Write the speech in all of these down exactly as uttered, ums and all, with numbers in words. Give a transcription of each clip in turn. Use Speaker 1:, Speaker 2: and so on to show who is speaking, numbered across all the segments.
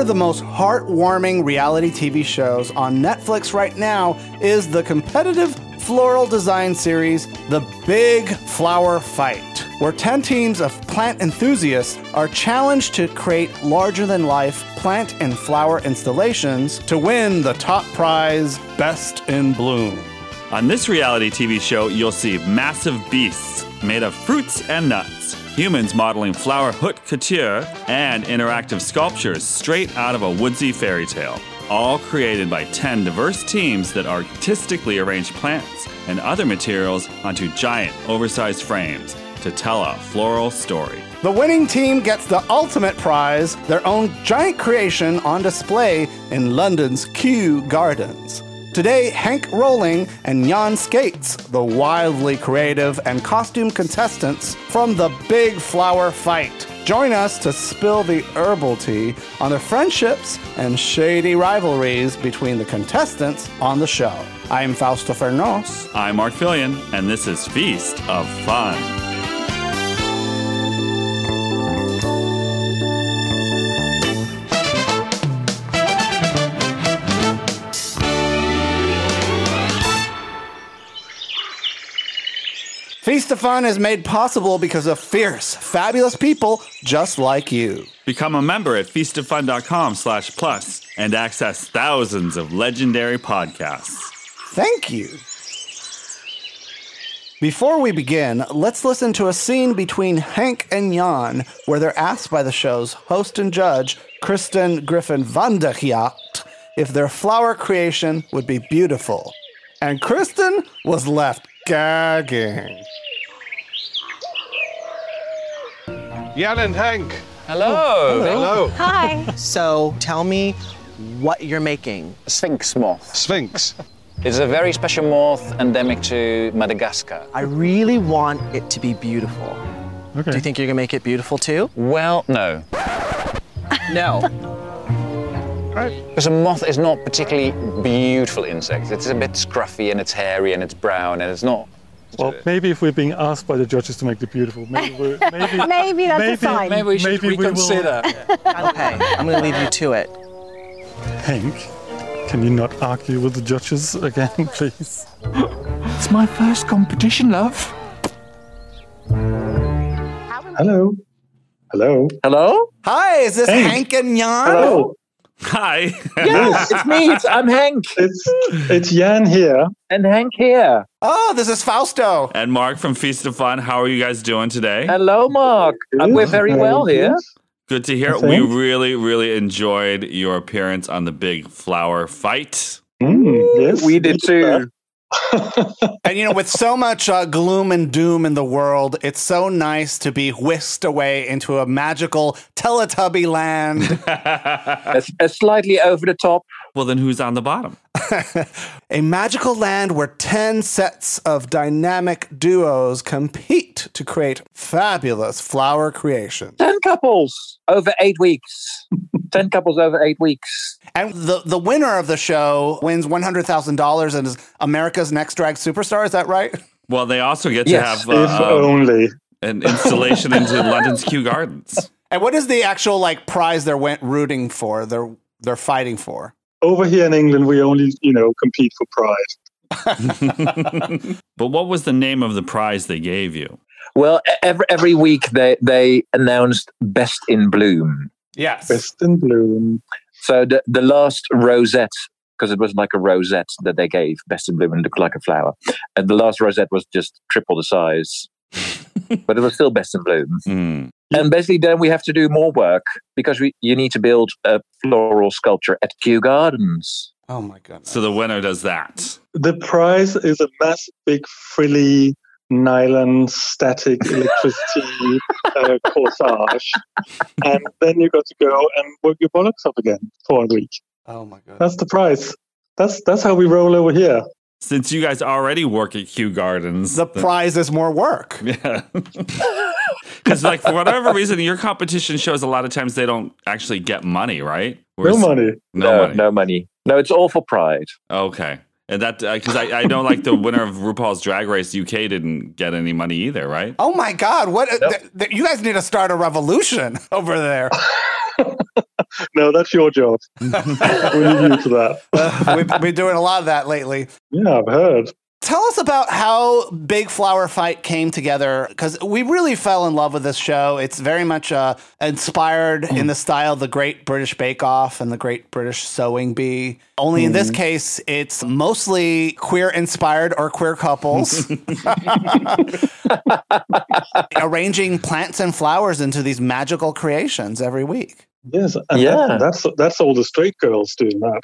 Speaker 1: of the most heartwarming reality T V shows on Netflix right now is the competitive floral design series, The Big Flower Fight, where ten teams of plant enthusiasts are challenged to create larger-than-life plant and flower installations to win the top prize, Best in Bloom.
Speaker 2: On this reality T V show, you'll see massive beasts made of fruits and nuts, humans modeling flower haute couture, and interactive sculptures straight out of a woodsy fairy tale. All created by ten diverse teams that artistically arrange plants and other materials onto giant, oversized frames to tell a floral story.
Speaker 1: The winning team gets the ultimate prize, their own giant creation on display in London's Kew Gardens. Today, Henk Rolling and Jan Skates, the wildly creative and costume contestants from The Big Flower Fight, join us to spill the herbal tea on the friendships and shady rivalries between the contestants on the show. I'm Fausto Fernos.
Speaker 2: I'm Mark Fillion, and this is Feast of Fun.
Speaker 1: Feast of Fun is made possible because of fierce, fabulous people just like you.
Speaker 2: Become a member at feastoffun.com slash plus and access thousands of legendary podcasts.
Speaker 1: Thank you. Before we begin, let's listen to a scene between Henk and Jan where they're asked by the show's host and judge, Kristen Griffin van der Giat, if their flower creation would be beautiful. And Kristen was left gagging.
Speaker 3: Jan and Henk.
Speaker 4: Hello.
Speaker 3: Hello.
Speaker 5: Hi.
Speaker 4: So tell me what you're making.
Speaker 6: Sphinx moth.
Speaker 3: Sphinx.
Speaker 6: It's a very special moth endemic to Madagascar.
Speaker 4: I really want it to be beautiful.
Speaker 7: Okay.
Speaker 4: Do you think you're gonna make it beautiful too?
Speaker 6: Well, no.
Speaker 4: No.
Speaker 6: Because a moth is not particularly beautiful insect. It's a bit scruffy and it's hairy and it's brown and it's not.
Speaker 7: Well, maybe if we're being asked by the judges to make it beautiful, maybe we're, maybe,
Speaker 5: Maybe that's
Speaker 7: maybe,
Speaker 5: a sign.
Speaker 6: Maybe we should
Speaker 7: maybe
Speaker 6: reconsider.
Speaker 7: We will...
Speaker 4: Okay, I'm gonna leave you to it.
Speaker 7: Henk, can you not argue with the judges again, please? It's my first competition, love. Hello. Hello.
Speaker 6: Hello?
Speaker 1: Hi, is this
Speaker 7: Henk.
Speaker 1: Henk and Jan?
Speaker 7: Hello.
Speaker 2: Hi.
Speaker 6: Yes, it's me. It's, I'm Henk.
Speaker 7: It's it's Jan here.
Speaker 6: And Henk here.
Speaker 1: Oh, this is Fausto.
Speaker 2: And Mark from Feast of Fun. How are you guys doing today?
Speaker 6: Hello, Mark. Uh, we're very well here.
Speaker 2: Good to hear.
Speaker 7: I
Speaker 2: We
Speaker 7: think.
Speaker 2: really, really enjoyed your appearance on The Big Flower Fight.
Speaker 7: Mm, yes,
Speaker 6: We did too.
Speaker 1: And you know, with so much uh, gloom and doom in the world, it's so nice to be whisked away into a magical Teletubby land.
Speaker 6: a, a slightly over the top.
Speaker 2: Well, then who's on the bottom?
Speaker 1: A magical land where ten sets of dynamic duos compete to create fabulous flower creations.
Speaker 6: Ten couples over eight weeks. Ten couples over eight weeks.
Speaker 1: And the, the winner of the show wins one hundred thousand dollars and is America's Next Drag Superstar. Is that right?
Speaker 2: Well, they also get to
Speaker 6: Yes.
Speaker 2: have
Speaker 7: if
Speaker 2: uh, um,
Speaker 7: only.
Speaker 2: an installation into London's Kew Gardens.
Speaker 1: And what is the actual like prize they're went rooting for? They're they're fighting for.
Speaker 7: Over here in England, we only, you know, compete for pride.
Speaker 2: But what was the name of the prize they gave you?
Speaker 6: Well, every every week they they announced Best in Bloom.
Speaker 1: Yes.
Speaker 7: Best in Bloom.
Speaker 6: So the the last rosette, because it was like a rosette that they gave Best in Bloom and looked like a flower, and the last rosette was just triple the size, but it was still Best in Bloom.
Speaker 2: Mm.
Speaker 6: And basically, then we have to do more work because we you need to build a floral sculpture at Kew Gardens.
Speaker 1: Oh my goodness.
Speaker 2: So the winner does that.
Speaker 7: The prize is a massive, big, frilly, nylon, static electricity uh, corsage. And then you got to go and work your bollocks up again for a week.
Speaker 1: Oh my goodness.
Speaker 7: That's the prize. That's that's how we roll over here.
Speaker 2: Since you guys already work at Kew Gardens.
Speaker 1: The prize is more work.
Speaker 2: Yeah. Because, like, for whatever reason, your competition shows a lot of times they don't actually get money, right? Whereas-
Speaker 7: No money.
Speaker 2: No,
Speaker 6: no,
Speaker 2: money.
Speaker 6: no money. No, it's all for pride.
Speaker 2: Okay. And that, because I, I know, like, the winner of RuPaul's Drag Race U K didn't get any money either, right?
Speaker 1: Oh my God! What? Th- th- you guys need to start a revolution over there.
Speaker 7: No, that's your job. We leave you to that.
Speaker 1: Uh, we've been doing a lot of that lately.
Speaker 7: Yeah, I've heard.
Speaker 1: Tell us about how Big Flower Fight came together, because we really fell in love with this show. It's very much uh, inspired in the style of the Great British Bake Off and the Great British Sewing Bee. Only in this case, it's mostly queer-inspired or queer couples arranging plants and flowers into these magical creations every week.
Speaker 7: Yes, and
Speaker 6: Yeah.
Speaker 7: that, that's that's all the straight girls doing that.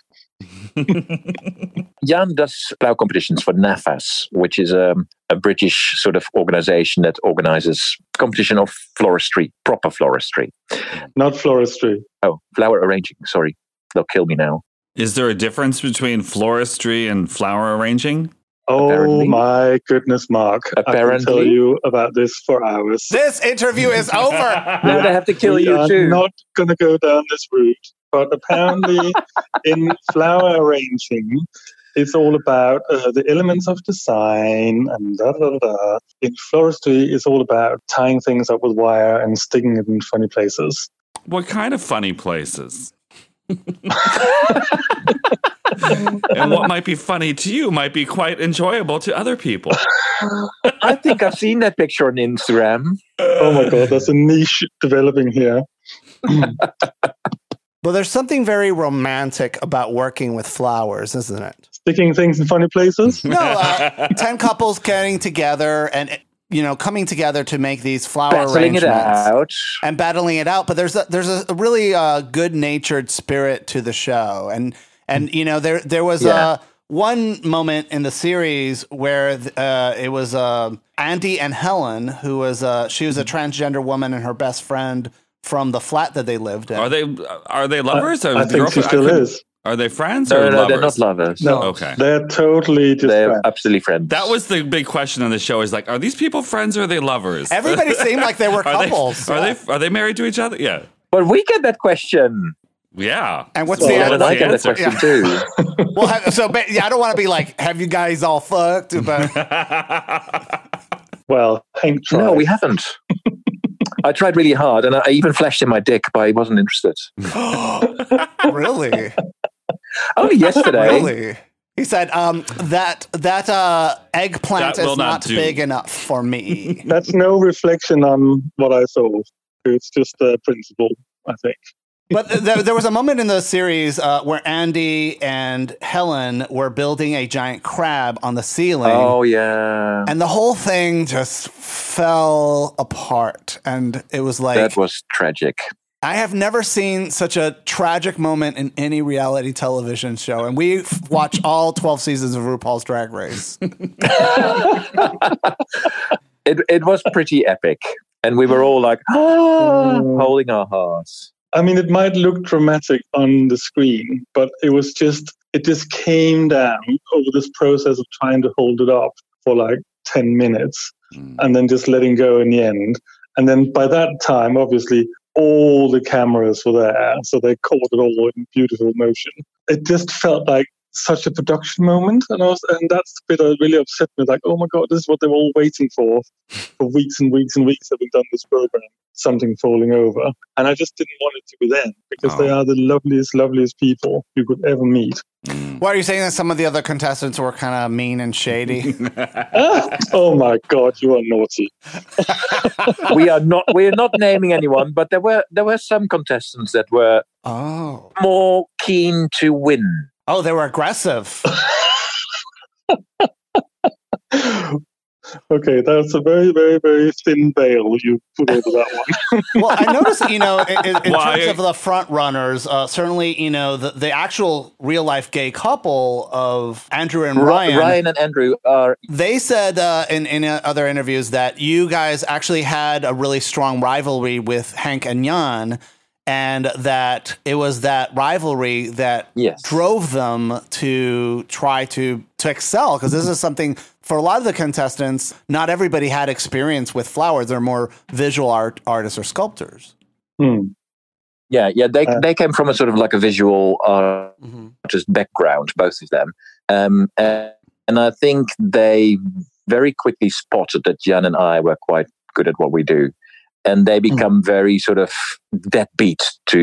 Speaker 6: Jan does flower competitions for NAFAS, which is a, a British sort of organization that organizes competition of floristry, proper floristry.
Speaker 7: Not floristry.
Speaker 6: Oh, flower arranging. Sorry, they'll kill me now.
Speaker 2: Is there a difference between floristry and flower arranging?
Speaker 7: Oh
Speaker 6: Apparently.
Speaker 7: my goodness, Mark. I can tell
Speaker 6: Apparently.
Speaker 7: you about this for hours.
Speaker 1: This interview is over.
Speaker 6: Now they have to kill
Speaker 7: we
Speaker 6: you
Speaker 7: are
Speaker 6: too.
Speaker 7: not going to go down this route. But apparently in flower arranging, it's all about uh, the elements of design and da da da da. In floristry, it's all about tying things up with wire and sticking it in funny places.
Speaker 2: What kind of funny places? And what might be funny to you might be quite enjoyable to other people.
Speaker 6: I think I've seen that picture on Instagram.
Speaker 7: Oh my God, there's a niche developing here.
Speaker 1: Well, there's something very romantic about working with flowers, isn't it?
Speaker 7: Sticking things in funny places?
Speaker 1: No, uh, ten couples getting together and, you know, coming together to make these flower
Speaker 6: Battling it
Speaker 1: arrangements
Speaker 6: out.
Speaker 1: and battling it out. But there's a, there's a really uh, good-natured spirit to the show, and and you know there there was
Speaker 6: Yeah.
Speaker 1: uh, one moment in the series where uh, it was uh, Andy and Helen, who was uh, she was a transgender woman, and her best friend from the flat that they lived in.
Speaker 2: Are they are they lovers?
Speaker 7: I,
Speaker 2: or
Speaker 7: I think she
Speaker 2: girlfriend?
Speaker 7: still
Speaker 2: couldn't-
Speaker 7: is.
Speaker 2: Are they friends
Speaker 6: No,
Speaker 2: or
Speaker 6: no, no,
Speaker 2: lovers?
Speaker 6: they're not lovers.
Speaker 7: No,
Speaker 2: Okay.
Speaker 7: they're totally just
Speaker 6: They're
Speaker 7: friends.
Speaker 6: absolutely friends.
Speaker 2: That was the big question on the show. Is like, are these people friends or are they lovers?
Speaker 1: Everybody seemed like they were
Speaker 2: Are they-
Speaker 1: couples.
Speaker 2: Are they are they married to each other? Yeah,
Speaker 6: But we get that question.
Speaker 2: yeah.
Speaker 1: And what's
Speaker 7: Well,
Speaker 1: the
Speaker 6: Jan and
Speaker 1: answer?
Speaker 6: I get that
Speaker 2: answer?
Speaker 6: question
Speaker 1: Yeah.
Speaker 6: too.
Speaker 1: Well, ha- so ba- yeah, I don't want to be like, have you guys all fucked? But
Speaker 7: Well, Hank tried.
Speaker 6: No, we haven't. I tried really hard, and I even flashed in my dick, but he wasn't interested.
Speaker 1: really,
Speaker 6: Only yesterday.
Speaker 1: really, he said um, that that uh, eggplant
Speaker 2: That will
Speaker 1: is
Speaker 2: not
Speaker 1: not
Speaker 2: do.
Speaker 1: big enough for me.
Speaker 7: That's no reflection on what I saw. It's just a principle, I think.
Speaker 1: But th- there was a moment in the series uh, where Andy and Helen were building a giant crab on the ceiling.
Speaker 6: Oh yeah,
Speaker 1: And the whole thing just fell apart. And it was like,
Speaker 6: that was tragic.
Speaker 1: I have never seen such a tragic moment in any reality television show. And we f- watch all twelve seasons of RuPaul's Drag Race.
Speaker 6: It it was pretty epic, and we were all like, ah,
Speaker 7: Mm.
Speaker 6: holding our hearts.
Speaker 7: I mean, it might look dramatic on the screen, but it was just, it just came down over this process of trying to hold it up for like ten minutes
Speaker 2: Mm.
Speaker 7: and then just letting go in the end. And then by that time, obviously, all the cameras were there, so they caught it all in beautiful motion. It just felt like such a production moment, and I was, and that's the bit that really upset me. Like, oh my God, this is what they were all waiting for for weeks and weeks and weeks. Having done this program, something falling over, and I just didn't want it to be them because they
Speaker 2: Oh.
Speaker 7: are the loveliest, loveliest people you could ever meet.
Speaker 1: Why are you saying that some of the other contestants were kind of mean and shady?
Speaker 7: Ah, oh my God, you are naughty.
Speaker 6: We are not we are not naming anyone, but there were there were some contestants that were
Speaker 1: Oh.
Speaker 6: more keen to win.
Speaker 1: Oh, they were aggressive.
Speaker 7: Okay, that's a very, very, very thin veil you put over that one.
Speaker 1: Well, I noticed, you know, in, in
Speaker 2: Why-
Speaker 1: terms of the front runners, uh, certainly, you know, the, the actual real life gay couple of Andrew and
Speaker 6: Ryan,
Speaker 1: Ryan,
Speaker 6: Ryan and Andrew are
Speaker 1: they said uh, in, in other interviews that you guys actually had a really strong rivalry with Hank and Jan, and that it was that rivalry that
Speaker 6: Yes.
Speaker 1: drove them to try to to excel, because this is something for a lot of the contestants, not everybody had experience with flowers. They're more visual art artists or sculptors.
Speaker 7: Hmm.
Speaker 6: yeah yeah they
Speaker 7: Uh,
Speaker 6: they came from a sort of like a visual artist background, both of them, um, and, and I think they very quickly spotted that Jan and I were quite good at what we do, and they become very sort of deadbeat to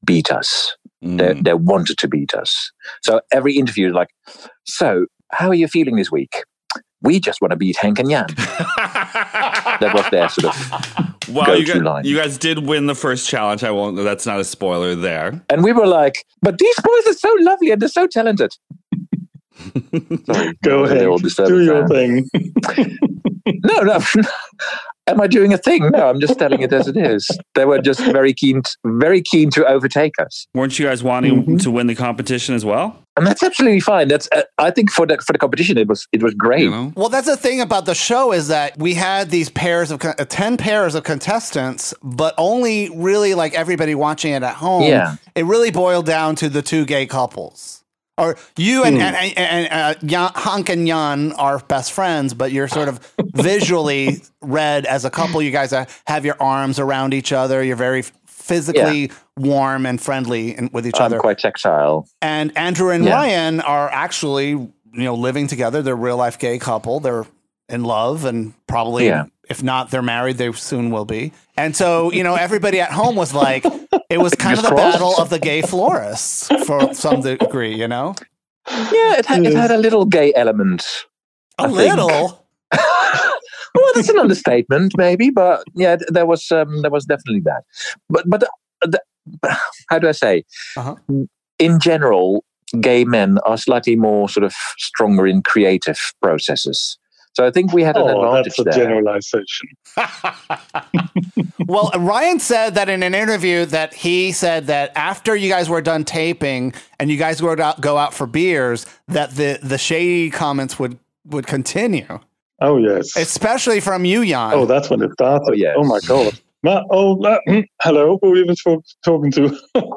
Speaker 6: beat us.
Speaker 2: Mm.
Speaker 6: They, they wanted to beat us. So every interview is like, so how are you feeling this week? We just want to beat Hank and Jan. That was their sort of
Speaker 2: Well,
Speaker 6: go-to
Speaker 2: you guys,
Speaker 6: line.
Speaker 2: you guys did win the first challenge. I won't. That's not a spoiler there.
Speaker 6: And we were like, but these boys are so lovely and they're so talented. Sorry,
Speaker 7: Go
Speaker 6: that was a
Speaker 7: ahead,
Speaker 6: little
Speaker 7: do your
Speaker 6: disturbing
Speaker 7: thing.
Speaker 6: No, no. Am I doing a thing? No, I'm just telling it as it is. They were just very keen, very keen to overtake us,
Speaker 2: Weren't you guys wanting
Speaker 7: Mm-hmm.
Speaker 2: to win the competition as well?
Speaker 6: and that's absolutely fine. That's uh, I think for the for the competition, it was it was great.
Speaker 2: You know?
Speaker 1: Well, that's the thing about the show is that we had these pairs of con- uh, ten pairs of contestants, but only really like everybody watching it at home.
Speaker 6: Yeah.
Speaker 1: It really boiled down to the two gay couples. Or you and, and, and, and uh, Jan, Hank and Jan are best friends, but you're sort of visually read as a couple. You guys uh, have your arms around each other. You're very physically warm and friendly in, with each
Speaker 6: I'm
Speaker 1: other.
Speaker 6: quite tactile.
Speaker 1: And Andrew and
Speaker 6: Yeah.
Speaker 1: Ryan are actually, you know, living together. They're a real life gay couple. They're in love and probably,
Speaker 6: Yeah.
Speaker 1: if not, they're married. They soon will be. And so, you know, everybody at home was like, it was kind of the
Speaker 6: Fingers crossed.
Speaker 1: battle of the gay florists for some degree, you know?
Speaker 6: Yeah, it had, it had a little gay element.
Speaker 1: A
Speaker 6: I think.
Speaker 1: little.
Speaker 6: Well, that's an understatement, maybe, but yeah, th- there was um, there was definitely that. But but uh, the, how do I say?
Speaker 1: Uh-huh.
Speaker 6: In general, gay men are slightly more sort of stronger in creative processes. So I think we had an
Speaker 7: Oh,
Speaker 6: advantage
Speaker 7: that's a
Speaker 6: there.
Speaker 7: generalization.
Speaker 1: Well, Ryan said that in an interview that he said that after you guys were done taping and you guys would out, go out for beers, that the, the shady comments would, would continue,
Speaker 7: Oh, yes.
Speaker 1: especially from you, Jan.
Speaker 7: Oh, that's when it started.
Speaker 6: Oh, yes.
Speaker 7: Oh, my God. Ma- oh, uh, mm, hello. Who are we even talk- talking to?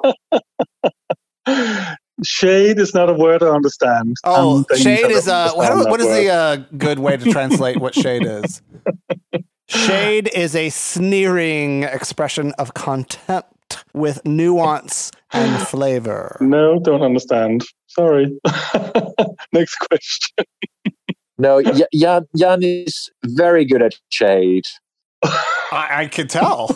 Speaker 7: Shade is not a word I understand.
Speaker 1: Oh,
Speaker 7: Um, then you
Speaker 1: shade
Speaker 7: don't
Speaker 1: is uh, what,
Speaker 7: understand
Speaker 1: what
Speaker 7: that
Speaker 1: is the
Speaker 7: word.
Speaker 1: uh, good way to translate what shade is? Shade is a sneering expression of contempt with nuance and flavor.
Speaker 7: No, don't understand. Sorry. Next question.
Speaker 6: No, y- Jan, Jan is very good at shade.
Speaker 1: I, I could tell.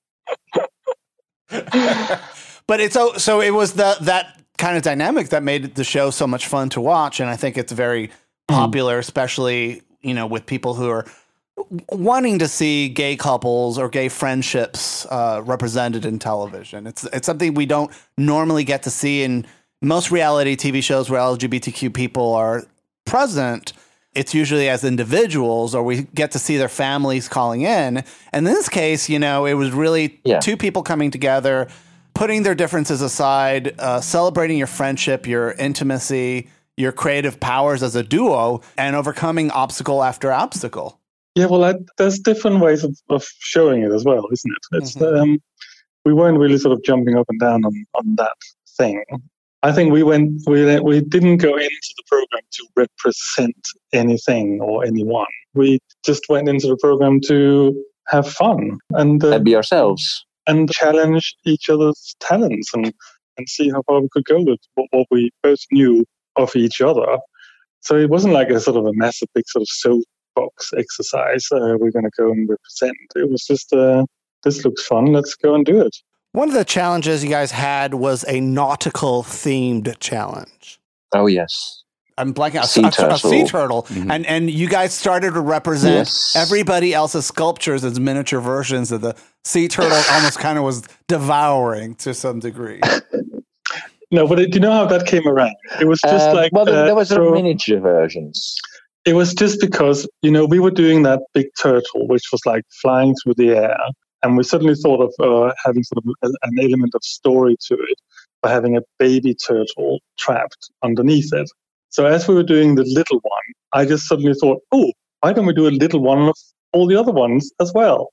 Speaker 1: But it's so so it was the that kind of dynamic that made the show so much fun to watch, and I think it's very popular, especially you know with people who are wanting to see gay couples or gay friendships uh, represented in television. It's it's something we don't normally get to see in most reality T V shows where L G B T Q people are present. It's usually as individuals, or we get to see their families calling in. And in this case, you know, it was really
Speaker 6: Yeah.
Speaker 1: two people coming together, putting their differences aside, uh, celebrating your friendship, your intimacy, your creative powers as a duo, and overcoming obstacle after obstacle.
Speaker 7: Yeah, well, I, there's different ways of, of showing it as well, isn't it? It's
Speaker 1: Mhm.
Speaker 7: um, we weren't really sort of jumping up and down on, on that thing. I think we went we we didn't go into the program to represent anything or anyone. We just went into the program to have fun and uh,
Speaker 6: And be ourselves.
Speaker 7: and challenge each other's talents and, and see how far we could go with what, what we both knew of each other. So it wasn't like a sort of a massive big sort of soapbox exercise. Uh, we're going to go and represent. It was just, uh, this looks fun. Let's go and do it.
Speaker 1: One of the challenges you guys had was a nautical themed challenge.
Speaker 6: Oh, yes.
Speaker 1: I'm blanking out.
Speaker 6: Sea
Speaker 1: A, a
Speaker 6: turtle.
Speaker 1: sea turtle. And and you guys started to represent
Speaker 6: Yes.
Speaker 1: everybody else's sculptures as miniature versions of the sea turtle. Almost kind of was devouring to some degree.
Speaker 7: No, but it, do you know how that came around? It was just
Speaker 6: Uh,
Speaker 7: like...
Speaker 6: well, there,
Speaker 7: uh,
Speaker 6: there was
Speaker 7: so-
Speaker 6: a miniature versions.
Speaker 7: It was just because, you know, we were doing that big turtle, which was like flying through the air. And we suddenly thought of uh, having sort of a, an element of story to it by having a baby turtle trapped underneath it. So as we were doing the little one, I just suddenly thought, oh, why don't we do a little one of all the other ones as well?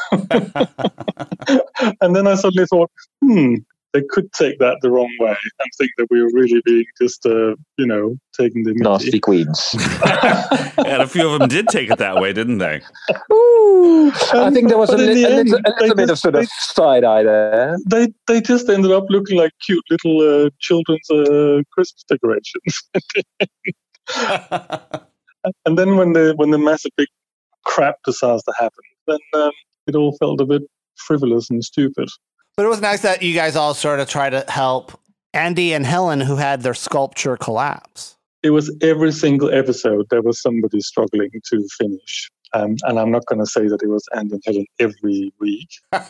Speaker 7: And then I suddenly thought, hmm, they could take that the wrong way and think that we were really being just, uh, you know, taking the
Speaker 6: Nasty
Speaker 7: mickey.
Speaker 6: queens.
Speaker 2: And a few of them did take it that way, didn't they?
Speaker 6: Ooh, I think there was a,
Speaker 7: But in
Speaker 6: li-
Speaker 7: the
Speaker 6: a
Speaker 7: end,
Speaker 6: little, a
Speaker 7: they
Speaker 6: little bit of
Speaker 7: just-
Speaker 6: sort of side eye there.
Speaker 7: They they just ended up looking like cute little uh, children's uh, Christmas decorations. And then when the when the massive big crap disaster happened, then um, it all felt a bit frivolous and stupid.
Speaker 1: But it was nice that you guys all sort of try to help Andy and Helen, who had their sculpture collapse.
Speaker 7: It was every single episode there was somebody struggling to finish. Um, and I'm not going to say that it was Andy and Helen every week.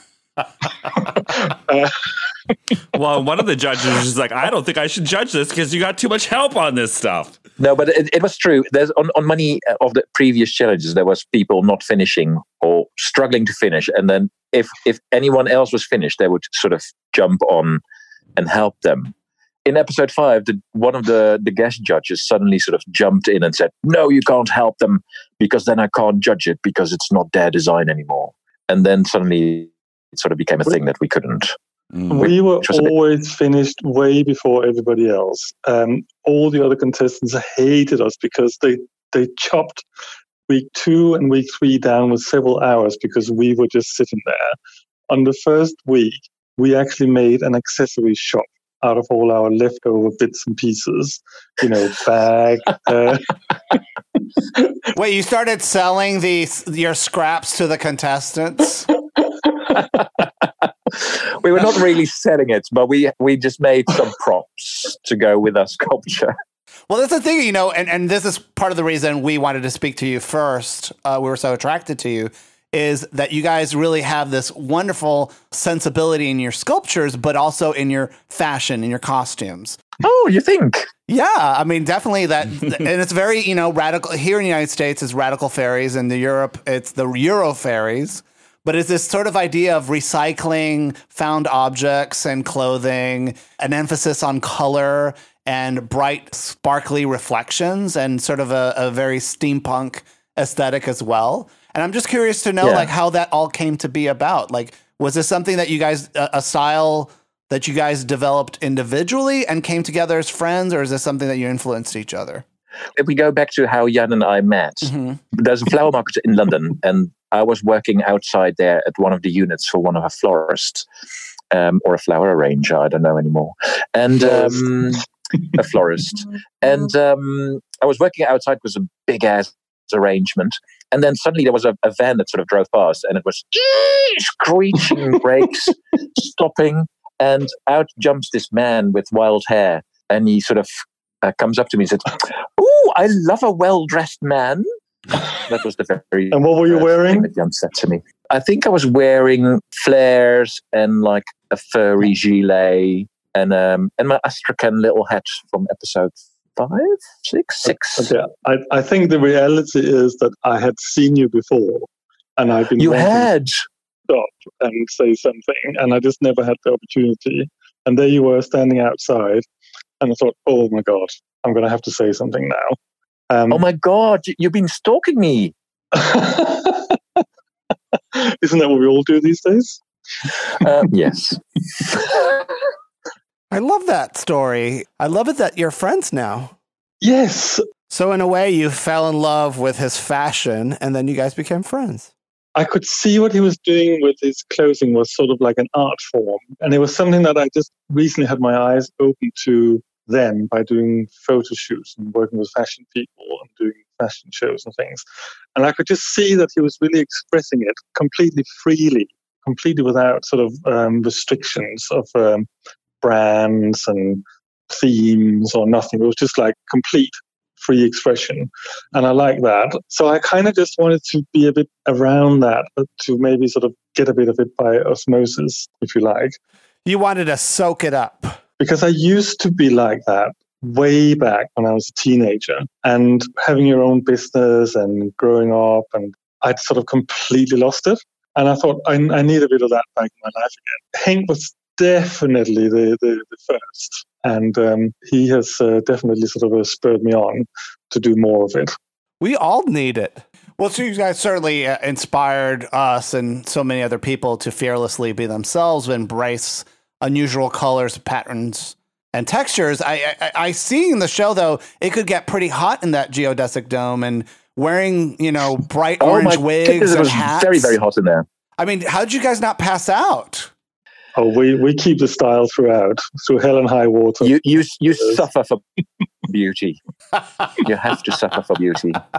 Speaker 7: uh,
Speaker 2: Well, one of the judges was just like, I don't think I should judge this because you got too much help on this stuff.
Speaker 6: No, but it, it was true. There's on, on many of the previous challenges, there was people not finishing or struggling to finish. And then if, if anyone else was finished, they would sort of jump on and help them. In episode five, the, one of the, the guest judges suddenly sort of jumped in and said, no, you can't help them because then I can't judge it because it's not their design anymore. And then suddenly it sort of became a thing that we couldn't.
Speaker 7: We were always finished way before everybody else. Um, all the other contestants hated us because they, they chopped week two and week three down with several hours because we were just sitting there. On the first week, we actually made an accessory shop out of all our leftover bits and pieces, you know, bag. Uh,
Speaker 1: Wait, you started selling these your scraps to the contestants?
Speaker 6: We were not really selling it, but we we just made some props to go with our sculpture.
Speaker 1: Well, that's the thing, you know, and, and this is part of the reason we wanted to speak to you first. Uh, we were so attracted to you, is that you guys really have this wonderful sensibility in your sculptures, but also in your fashion, in your costumes.
Speaker 6: Oh, you think?
Speaker 1: Yeah, I mean, definitely that. And it's very, you know, radical. Here in the United States, it's radical fairies. In the Europe, it's the Euro fairies. But it's this sort of idea of recycling found objects and clothing, an emphasis on color and bright, sparkly reflections, and sort of a, a very steampunk aesthetic as well. And I'm just curious to know,
Speaker 6: yeah.
Speaker 1: like, how that all came to be about. Like, was this something that you guys, a, a style that you guys developed individually and came together as friends, or is this something that you influenced each other?
Speaker 6: If we go back to how Jan and I met, mm-hmm. there's a flower market in London, and I was working outside there at one of the units for one of our florists, um, or a flower arranger, I don't know anymore. And um, a florist. And um, I was working outside. It was a big ass arrangement. And then suddenly there was a, a van that sort of drove past, and it was screeching brakes, stopping, and out jumps this man with wild hair, and he sort of uh, comes up to me and said, "Oh, I love a well-dressed man." That was the very.
Speaker 7: And what were you wearing?
Speaker 6: That Jan said to me. I think I was wearing flares and like a furry gilet and um and my Astrakhan little hat from episode five, six, six.
Speaker 7: Okay. I, I think the reality is that I had seen you before, and I've been.
Speaker 6: You had
Speaker 7: to stop and say something, and I just never had the opportunity. And there you were standing outside, and I thought, "Oh my God, I'm going to have to say something now." Um,
Speaker 6: oh my God, you've been stalking me.
Speaker 7: Isn't that what we all do these days?
Speaker 6: Uh, yes.
Speaker 1: I love that story. I love it that you're friends now.
Speaker 7: Yes.
Speaker 1: So in a way, you fell in love with his fashion, and then you guys became friends.
Speaker 7: I could see what he was doing with his clothing was sort of like an art form. And it was something that I just recently had my eyes open to then by doing photo shoots and working with fashion people and doing fashion shows and things. And I could just see that he was really expressing it completely freely, completely without sort of um, restrictions of um, brands and themes or nothing. It was just like complete free expression. And I like that. So I kind of just wanted to be a bit around that, to maybe sort of get a bit of it by osmosis, if you like.
Speaker 1: You wanted to soak it up.
Speaker 7: Because I used to be like that way back when I was a teenager, and having your own business and growing up, and I'd sort of completely lost it. And I thought, I, I need a bit of that back in my life again. Henk was definitely the, the, the first. And um, he has uh, definitely sort of uh, spurred me on to do more of it.
Speaker 1: We all need it. Well, so you guys certainly uh, inspired us and so many other people to fearlessly be themselves, embrace unusual colors, patterns, and textures. I, I, I see in the show, though, it could get pretty hot in that geodesic dome, and wearing, you know, bright
Speaker 6: oh
Speaker 1: orange
Speaker 6: my
Speaker 1: wigs
Speaker 6: goodness,
Speaker 1: and
Speaker 6: it was
Speaker 1: hats.
Speaker 6: Very, very hot in there.
Speaker 1: I mean, how did you guys not pass out?
Speaker 7: Oh, we, we keep the style throughout, through hell and high water.
Speaker 6: You you you suffer for beauty. You have to suffer for beauty.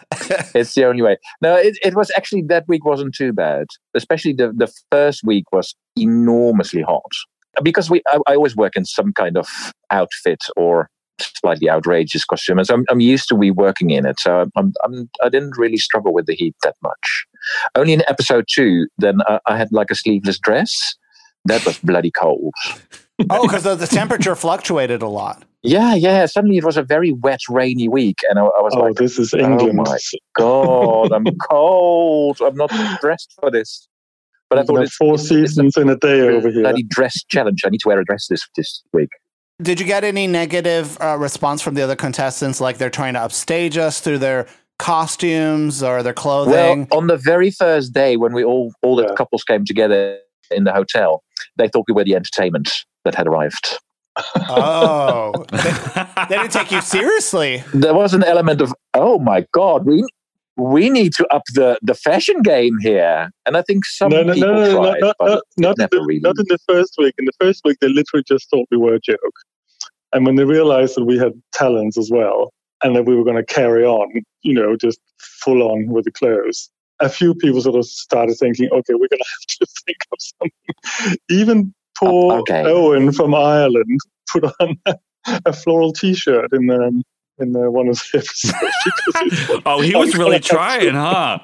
Speaker 6: It's the only way. No, it, it was actually, that week wasn't too bad. Especially the, the first week was enormously hot. Because we, I, I always work in some kind of outfit or slightly outrageous costume. And so I'm, I'm used to we working in it. So I'm, I'm, I didn't really struggle with the heat that much. Only in episode two, then I, I had like a sleeveless dress. That was bloody cold.
Speaker 1: Oh, because the, the temperature fluctuated a lot.
Speaker 6: Yeah, yeah. Suddenly it was a very wet, rainy week. And I, I was
Speaker 7: Oh,
Speaker 6: like,
Speaker 7: this is England.
Speaker 6: oh my God, I'm cold. I'm not dressed for this. But I thought it's
Speaker 7: four
Speaker 6: it's,
Speaker 7: seasons
Speaker 6: it's a
Speaker 7: in a day over here.
Speaker 6: bloody dress challenge. I need to wear a dress this, this week.
Speaker 1: Did you get any negative uh, response from the other contestants? Like they're trying to upstage us through their costumes or their clothing?
Speaker 6: Well, on the very first day when we all, all the
Speaker 7: Yeah.
Speaker 6: couples came together in the hotel, they thought we were the entertainment that had arrived.
Speaker 1: Oh, they, they didn't take you seriously.
Speaker 6: There was an element of, oh my God, we we need to up the, the fashion game here. And I think some
Speaker 7: No, no,
Speaker 6: people
Speaker 7: no, no,
Speaker 6: tried,
Speaker 7: not,
Speaker 6: but
Speaker 7: not,
Speaker 6: it
Speaker 7: not, in
Speaker 6: never
Speaker 7: the,
Speaker 6: really.
Speaker 7: not in the first week. In the first week, they literally just thought we were a joke. And when they realized that we had talents as well, and that we were going to carry on, you know, just full on with the clothes, a few people sort of started thinking, okay, we're going to have to think of something. Even poor
Speaker 6: Okay.
Speaker 7: Owen from Ireland put on a floral T-shirt in the in the, one of the episodes.
Speaker 2: Oh, he was really trying, huh?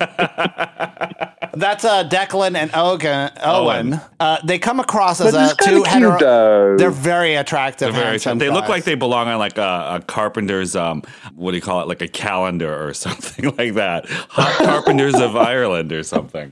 Speaker 1: That's uh, Declan and Ogan, Owen.
Speaker 2: Owen.
Speaker 1: Uh, they come across as
Speaker 6: But it's
Speaker 1: uh,
Speaker 6: kind
Speaker 1: two
Speaker 6: of cute,
Speaker 1: hetero.
Speaker 6: though.
Speaker 1: They're very attractive.
Speaker 2: They're very
Speaker 1: handsome
Speaker 2: they look
Speaker 1: guys.
Speaker 2: like they belong on like a, a carpenter's, um, what do you call it? Like a calendar or something like that. Hot Carpenters of Ireland or something.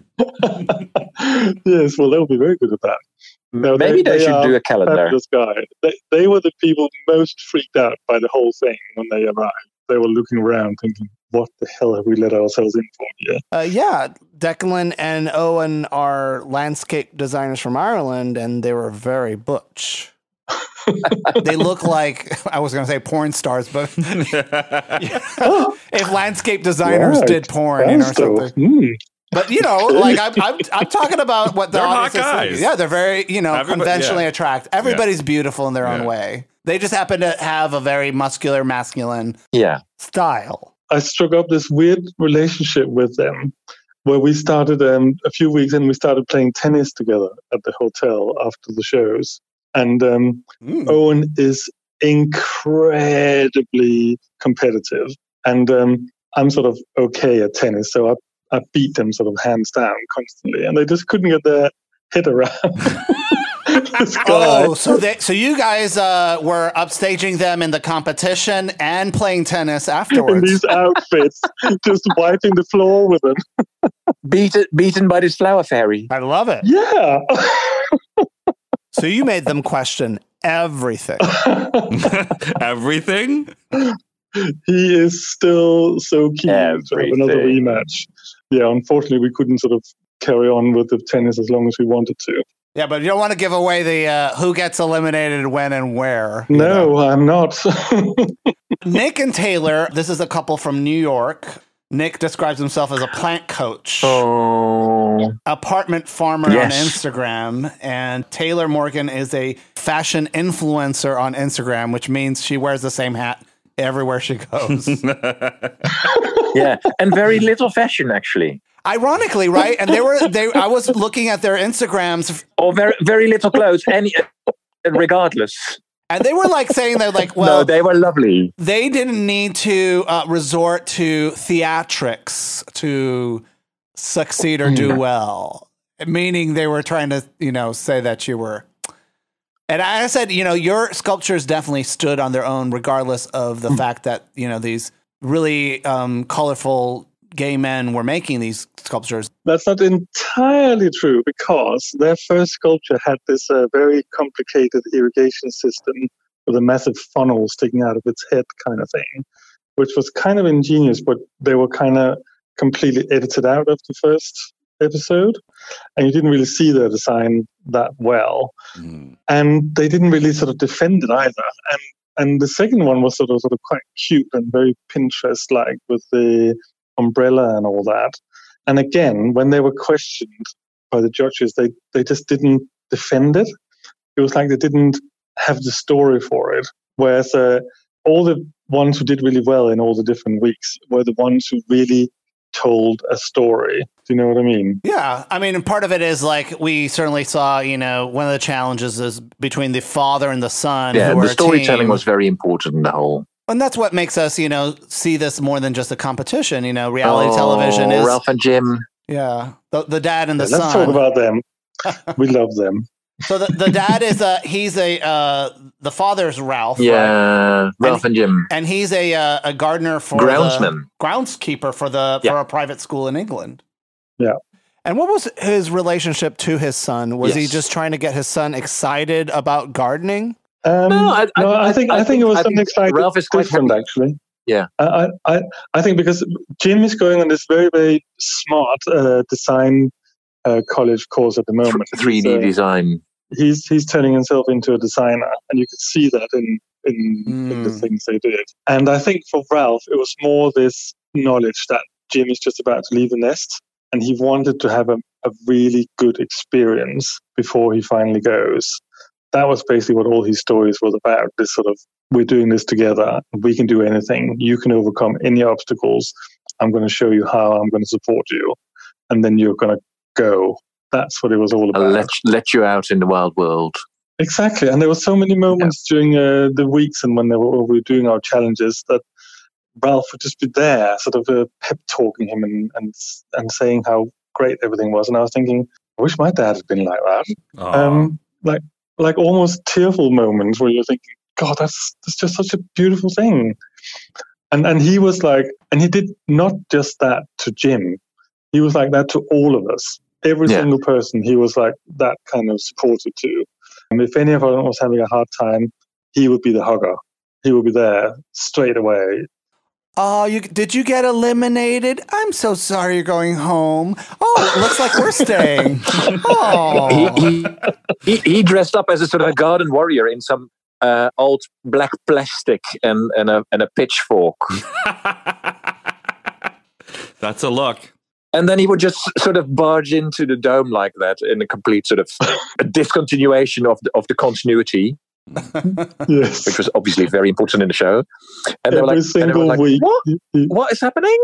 Speaker 7: Yes, well, they'll be very good at that. No,
Speaker 6: Maybe they, should
Speaker 7: are
Speaker 6: do a calendar.
Speaker 7: fabulous guy. They, they were the people most freaked out by the whole thing when they arrived. They were looking around thinking, what the hell have we let ourselves in for here?
Speaker 1: Uh, yeah, Declan and Owen are landscape designers from Ireland, and they were very butch. They look like, I was going to say porn stars, but if landscape designers
Speaker 7: Right.
Speaker 1: did porn, you know, or
Speaker 7: Sounds
Speaker 1: something.
Speaker 7: so- hmm.
Speaker 1: But you know, like I'm, I'm, I'm talking about what the
Speaker 2: They're
Speaker 1: audience
Speaker 2: hot
Speaker 1: is thinking.
Speaker 2: guys.
Speaker 1: Yeah, they're very, you know,
Speaker 2: Everybody-
Speaker 1: conventionally
Speaker 2: yeah.
Speaker 1: attractive. Everybody's beautiful in their own
Speaker 2: Yeah.
Speaker 1: way. They just happen to have a very muscular, masculine
Speaker 6: Yeah.
Speaker 1: style.
Speaker 7: I struck up this weird relationship with them where we started um, a few weeks in, we started playing tennis together at the hotel after the shows. And um,
Speaker 1: Mm.
Speaker 7: Owen is incredibly competitive. And um, I'm sort of okay at tennis, so I, I beat them sort of hands down constantly. And they just couldn't get their head around this guy.
Speaker 1: Oh, so they, so you guys uh, were upstaging them in the competition and playing tennis
Speaker 7: in
Speaker 1: afterwards.
Speaker 7: these outfits, just wiping the floor with them.
Speaker 6: Beat it, beaten by this flower fairy.
Speaker 1: I love it.
Speaker 7: Yeah.
Speaker 1: So you made them question everything.
Speaker 2: Everything?
Speaker 7: He is still so keen to have another
Speaker 6: Everything.
Speaker 7: rematch. Yeah, unfortunately, we couldn't sort of carry on with the tennis as long as we wanted to.
Speaker 1: Yeah, but you don't want to give away the uh, who gets eliminated when and where. you know.
Speaker 7: No, I'm not.
Speaker 1: Nick and Taylor, this is a couple from New York. Nick describes himself as a plant coach,
Speaker 6: Oh.
Speaker 1: apartment farmer
Speaker 6: Yes.
Speaker 1: on Instagram, and Taylor Morgan is a fashion influencer on Instagram, which means she wears the same hat everywhere she goes.
Speaker 6: Yeah. And very little fashion, actually.
Speaker 1: Ironically, right? And they were they I was looking at their Instagrams
Speaker 6: Or very, very little clothes, any, regardless.
Speaker 1: and they were like saying that like, well,
Speaker 6: no, they were lovely.
Speaker 1: they didn't need to uh, resort to theatrics to succeed or do well, meaning they were trying to, you know, say that you were. And I said, you know, your sculptures definitely stood on their own, regardless of the fact that, you know, these really um, colorful gay men were making these sculptures.
Speaker 7: That's not entirely true because their first sculpture had this uh, very complicated irrigation system with a massive funnel sticking out of its head kind of thing, which was kind of ingenious, but they were kind of completely edited out of the first episode. And you didn't really see their design that well.
Speaker 2: Mm.
Speaker 7: And they didn't really sort of defend it either. And and the second one was sort of sort of quite cute and very Pinterest-like with the umbrella and all that. And again, when they were questioned by the judges, they, they just didn't defend it. It was like they didn't have the story for it. Whereas uh, all the ones who did really well in all the different weeks were the ones who really told a story. Do you know what I mean?
Speaker 1: Yeah. I mean, and part of it is like we certainly saw, you know, one of the challenges is between the father and the son.
Speaker 6: Yeah,
Speaker 1: who
Speaker 6: the
Speaker 1: are a
Speaker 6: storytelling
Speaker 1: team.
Speaker 6: was very important in the whole.
Speaker 1: And that's what makes us, you know, see this more than just a competition. You know, reality
Speaker 6: oh,
Speaker 1: television is.
Speaker 6: Ralph and Jim.
Speaker 1: Yeah. The, the dad and the
Speaker 7: Let's
Speaker 1: son.
Speaker 7: talk about them. We love them.
Speaker 1: So the, the dad is a, he's a, uh, the father's Ralph.
Speaker 6: Yeah,
Speaker 1: right?
Speaker 6: Ralph and, and Jim.
Speaker 1: And he's a, uh, a gardener for
Speaker 6: Groundsman.
Speaker 1: the groundskeeper for the,
Speaker 6: Yeah.
Speaker 1: for a private school in England.
Speaker 7: Yeah.
Speaker 1: And what was his relationship to his son? Was
Speaker 6: Yes.
Speaker 1: he just trying to get his son excited about gardening?
Speaker 7: Um,
Speaker 6: No, I- I-
Speaker 7: no, I think I,
Speaker 6: I
Speaker 7: think
Speaker 6: think-
Speaker 7: it was
Speaker 6: I
Speaker 7: something
Speaker 6: think
Speaker 7: slightly
Speaker 6: Ralph is quite
Speaker 7: different,
Speaker 6: happy.
Speaker 7: actually.
Speaker 6: Yeah.
Speaker 7: I, I I think because Jim is going on this very very smart uh, design uh, college course at the moment.
Speaker 6: three D
Speaker 7: He's, uh,
Speaker 6: design.
Speaker 7: He's he's turning himself into a designer, and you could see that in in, in the
Speaker 1: Mm.
Speaker 7: things they did. And I think for Ralph, it was more this knowledge that Jim is just about to leave the nest, and he wanted to have a, a really good experience before he finally goes. That was basically what all his stories was about. This sort of, we're doing this together. We can do anything. You can overcome any obstacles. I'm going to show you how. I'm going to support you, and then you're going to go. That's what it was all
Speaker 6: I'll
Speaker 7: about.
Speaker 6: let, let you out in the wild world.
Speaker 7: Exactly, and there were so many moments during uh, the weeks and when they were, we were doing our challenges that Ralph would just be there, sort of uh, pep talking him and, and and saying how great everything was. And I was thinking, I wish my dad had been like that.
Speaker 2: Aw.
Speaker 7: Um, like like almost tearful moments where you're thinking, God, that's that's just such a beautiful thing. And and he was like, and he did not just that to Jim. He was like that to all of us. Every
Speaker 6: Yeah.
Speaker 7: single person he was like that kind of supported to. And if any of us was having a hard time, he would be the hugger. He would be there straight away.
Speaker 1: Oh, you did you get eliminated? I'm so sorry you're going home. Oh, it looks like we're staying. Oh.
Speaker 6: He, he, he, he dressed up as a sort of a garden warrior in some uh, old black plastic and, and, a, and a pitchfork.
Speaker 2: That's a look.
Speaker 6: And then he would just sort of barge into the dome like that in a complete sort of discontinuation of the, of the continuity,
Speaker 7: Yes.
Speaker 6: which was obviously very important in the show. And they were
Speaker 7: Every
Speaker 6: like, and they
Speaker 7: single
Speaker 6: were like
Speaker 7: week.
Speaker 6: what?
Speaker 7: He, he-
Speaker 6: What is happening?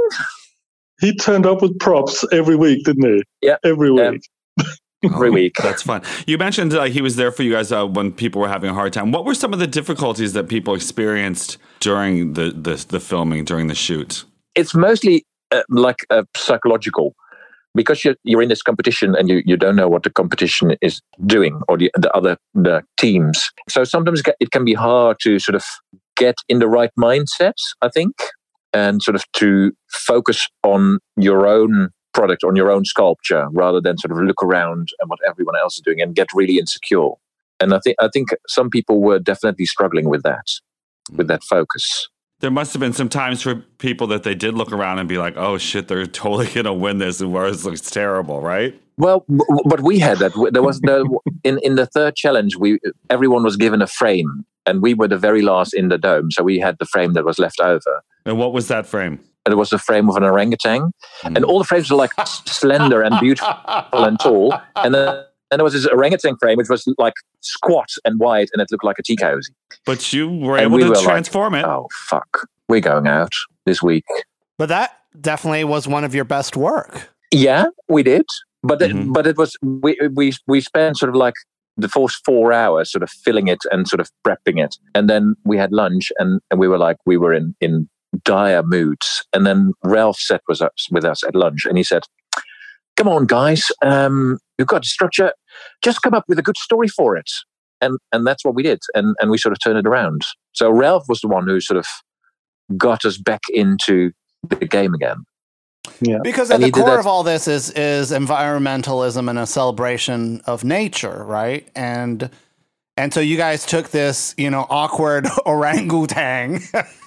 Speaker 7: he turned up with props every week, didn't he?
Speaker 6: Yeah.
Speaker 7: Every
Speaker 6: Um,
Speaker 7: week.
Speaker 6: Every
Speaker 2: Oh,
Speaker 6: week.
Speaker 2: That's fun. You mentioned uh, he was there for you guys uh, when people were having a hard time. What were some of the difficulties that people experienced during the, the, the filming, during the shoot?
Speaker 6: It's mostly uh, like uh, psychological, because you're, you're in this competition and you, you don't know what the competition is doing or the, the other the teams. So sometimes it can be hard to sort of get in the right mindset, I think, and sort of to focus on your own product, on your own sculpture, rather than sort of look around at what everyone else is doing and get really insecure. And I think I think some people were definitely struggling with that, with that focus.
Speaker 2: There must have been some times for people that they did look around and be like, oh shit, they're totally going to win this, and ours looks terrible, right?
Speaker 6: Well, w- w- but we had that. There was the in, in the third challenge, we everyone was given a frame, and we were the very last in the dome, so we had the frame that was left over.
Speaker 2: And what was that frame?
Speaker 6: And it was the frame of an orangutan,
Speaker 2: Mm.
Speaker 6: and all the frames were like slender and beautiful and tall, and then. And there was this orangutan frame, which was like squat and wide, and it looked like a tea cozy.
Speaker 2: But you were
Speaker 6: And
Speaker 2: able
Speaker 6: we
Speaker 2: to
Speaker 6: were like,
Speaker 2: transform it.
Speaker 6: Oh, fuck. We're going out this week.
Speaker 1: But that definitely was one of your best work.
Speaker 6: Yeah, we did. But it,
Speaker 2: Mhm.
Speaker 6: but it was, we, we, we spent sort of like the first four hours sort of filling it and sort of prepping it. And then we had lunch, and, and we were like, we were in, in dire moods. And then Ralph sat with us, with us at lunch, and he said, come on, guys, um, you've got a structure. Just come up with a good story for it. And and that's what we did. And and we sort of turned it around. So Ralph was the one who sort of got us back into the game again.
Speaker 7: Yeah.
Speaker 1: Because at
Speaker 6: And
Speaker 1: the
Speaker 6: he did
Speaker 1: core
Speaker 6: that-
Speaker 1: of all this is is environmentalism and a celebration of nature, right? And and so you guys took this, you know, awkward orangutan.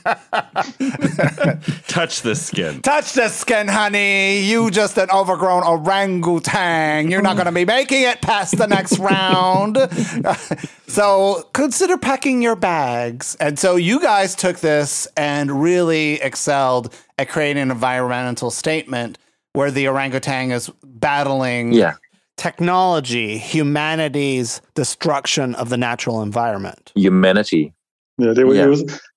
Speaker 2: Touch the skin.
Speaker 1: Touch the skin, honey. You just an overgrown orangutan. You're not going to be making it past the next round. So consider packing your bags. And so you guys took this and really excelled at creating an environmental statement where the orangutan is battling
Speaker 6: Yeah.
Speaker 1: technology, humanity's destruction of the natural environment.
Speaker 6: Humanity.
Speaker 7: Yeah, they were,
Speaker 6: Yeah.
Speaker 7: It was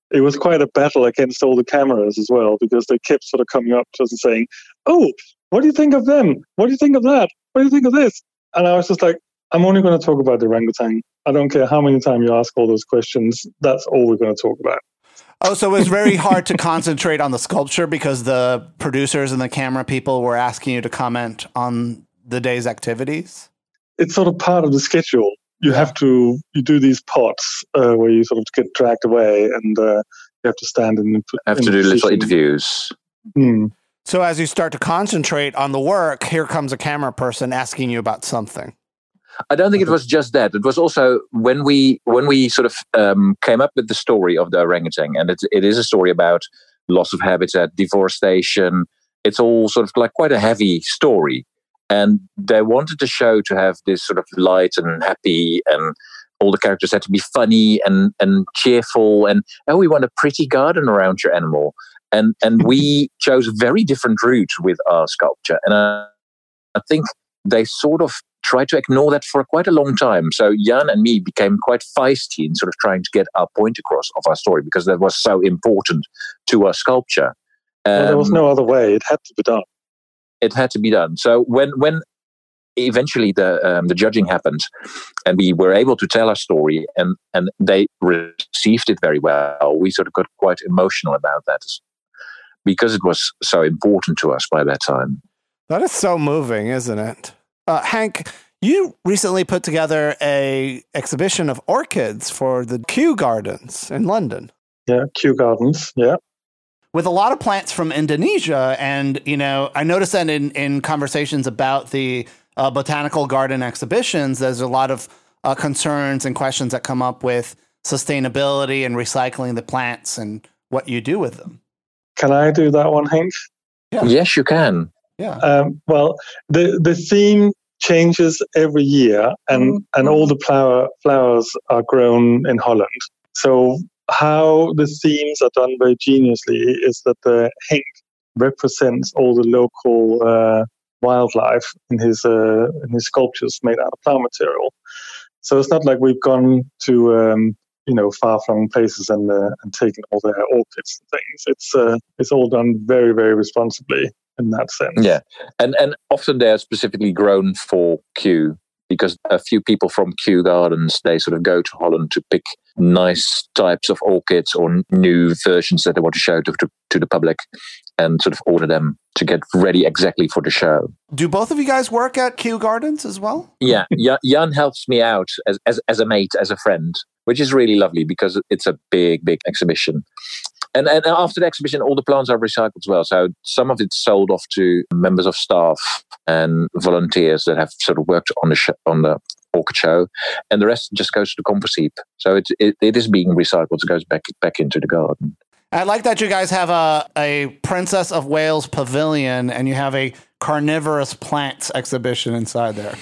Speaker 7: it was quite a battle against all the cameras as well, because they kept sort of coming up to us and saying, "Oh, what do you think of them? What do you think of that? What do you think of this?" And I was just like, I'm only going to talk about the orangutan. I don't care how many times you ask all those questions. That's all we're going to talk about.
Speaker 1: Oh, so it was very hard to concentrate on the sculpture because the producers and the camera people were asking you to comment on the day's activities?
Speaker 7: It's sort of part of the schedule. You have to, you do these pots uh, where you sort of get dragged away and uh, you have to stand in.
Speaker 6: Have
Speaker 7: in
Speaker 6: to do
Speaker 7: position.
Speaker 6: little interviews.
Speaker 7: Hmm.
Speaker 1: So as you start to concentrate on the work, here comes a camera person asking you about something.
Speaker 6: I don't think it was just that. It was also when we when we sort of um, came up with the story of the orangutan, and it, it is a story about loss of habitat, deforestation. It's all sort of like quite a heavy story, and they wanted the show to have this sort of light and happy, and all the characters had to be funny and and cheerful, and oh, we want a pretty garden around your animal, and and we chose a very different route with our sculpture, and uh, I think they sort of tried to ignore that for quite a long time. So Jan and me became quite feisty in sort of trying to get our point across of our story because that was so important to our sculpture. Um,
Speaker 7: Well, there was no other way. It had to be done.
Speaker 6: It had to be done. So when when eventually the um, the judging happened and we were able to tell our story and, and they received it very well, we sort of got quite emotional about that because it was so important to us by that time.
Speaker 1: That is so moving, isn't it? Uh, Hank, you recently put together a exhibition of orchids for the Kew Gardens in London.
Speaker 7: Yeah, Kew Gardens, yeah.
Speaker 1: With a lot of plants from Indonesia. And, you know, I noticed that in, in conversations about the uh, botanical garden exhibitions, there's a lot of uh, concerns and questions that come up with sustainability and recycling the plants and what you do with them.
Speaker 7: Can I do that one, Hank?
Speaker 1: Yeah.
Speaker 6: Yes, you can.
Speaker 1: Yeah.
Speaker 7: Um, well, the the theme changes every year, and, mm-hmm. and all the flower flowers are grown in Holland. So how the themes are done very geniusly is that the Henk represents all the local uh, wildlife in his uh, in his sculptures made out of plant material. So it's not like we've gone to um, you know far-flung places and uh, and taken all their orchids and things. It's uh, it's all done very very responsibly. In that sense.
Speaker 6: Yeah. And and often they're specifically grown for Kew because a few people from Kew Gardens, they sort of go to Holland to pick nice types of orchids or new versions that they want to show to, to, to the public and sort of order them to get ready exactly for the show.
Speaker 1: Do both of you guys work at Kew Gardens as well?
Speaker 6: Yeah. Jan helps me out as, as, as a mate, as a friend, which is really lovely because it's a big, big exhibition. And, and after the exhibition, all the plants are recycled as well. So some of it's sold off to members of staff and volunteers that have sort of worked on the sh- on the orchid show, and the rest just goes to the compost heap. So it, it it is being recycled. It goes back back into the garden.
Speaker 1: I like that you guys have a, a Princess of Wales pavilion and you have a carnivorous plants exhibition inside there.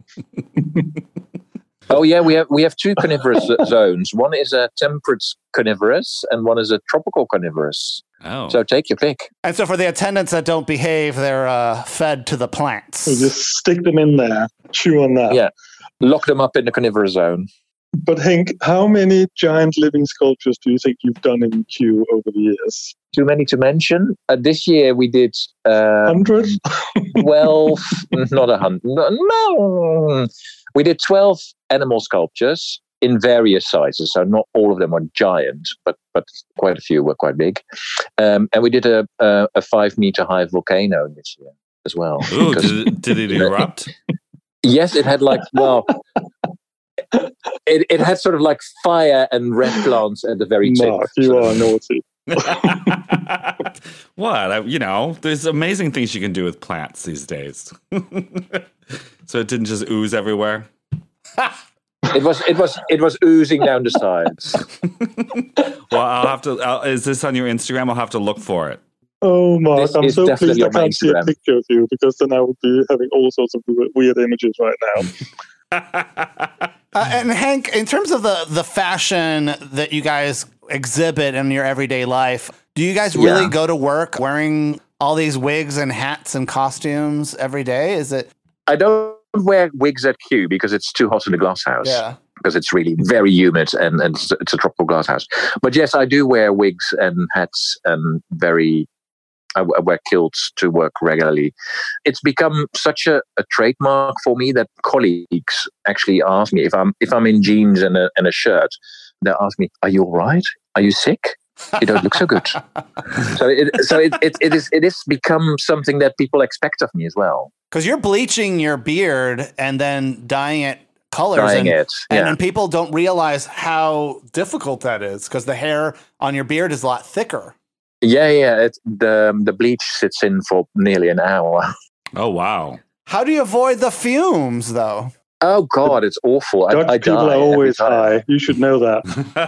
Speaker 6: Oh yeah, we have we have two carnivorous zones. One is a temperate carnivorous, and one is a tropical carnivorous.
Speaker 2: Oh,
Speaker 6: so take your pick.
Speaker 1: And so for the attendants that don't behave, they're uh, fed to the plants.
Speaker 7: So just stick them in there, chew on that.
Speaker 6: Yeah, lock them up in the carnivorous zone.
Speaker 7: But Henk, how many giant living sculptures do you think you've done in Kew over the years?
Speaker 6: Too many to mention. Uh, this year we did uh,
Speaker 7: hundred.
Speaker 6: Twelve, not a hundred. No, no, we did twelve animal sculptures in various sizes. So not all of them were giant, but but quite a few were quite big. Um, and we did a, a a five meter high volcano this year as well.
Speaker 2: Ooh, did it, did it erupt?
Speaker 6: Yes, it had like well. It, it had sort of like fire and red plants at the very tip.
Speaker 7: Mark, you are naughty.
Speaker 2: What? I, you know, there's amazing things you can do with plants these days. So it didn't just ooze everywhere?
Speaker 6: It was it was it was oozing down the sides.
Speaker 2: Well, I'll have to. I'll, is this on your Instagram? I'll have to look for it.
Speaker 7: Oh, Mark,
Speaker 6: This
Speaker 7: I'm
Speaker 6: is
Speaker 7: so
Speaker 6: definitely
Speaker 7: pleased I
Speaker 6: on my
Speaker 7: can't see a
Speaker 6: Instagram.
Speaker 7: picture of you because then I would be having all sorts of weird images right now.
Speaker 1: Uh, and Hank, in terms of the, the fashion that you guys exhibit in your everyday life, do you guys really
Speaker 6: Yeah.
Speaker 1: go to work wearing all these wigs and hats and costumes every day? Is it?
Speaker 6: I don't wear wigs at Kew because it's too hot in the glass house.
Speaker 1: Yeah.
Speaker 6: because it's really very humid and, and it's, it's a tropical glass house. But yes, I do wear wigs and hats and very, I, I wear kilts to work regularly. It's become such a, a trademark for me that colleagues actually ask me if I'm if I'm in jeans and a, and a shirt, they ask me, "Are you all right? Are you sick? You don't look so good." so it so it, it it is it is become something that people expect of me as well.
Speaker 1: Because you're bleaching your beard and then dyeing it colors,
Speaker 6: Dyeing
Speaker 1: and,
Speaker 6: it, yeah.
Speaker 1: and and people don't realize how difficult that is because the hair on your beard is a lot thicker.
Speaker 6: Yeah, yeah. It, the the bleach sits in for nearly an hour.
Speaker 2: Oh, wow.
Speaker 1: How do you avoid the fumes, though?
Speaker 6: Oh God, it's awful. I,
Speaker 7: Dutch
Speaker 6: I
Speaker 7: people
Speaker 6: die
Speaker 7: are
Speaker 6: every
Speaker 7: always
Speaker 6: time.
Speaker 7: high. You should know that.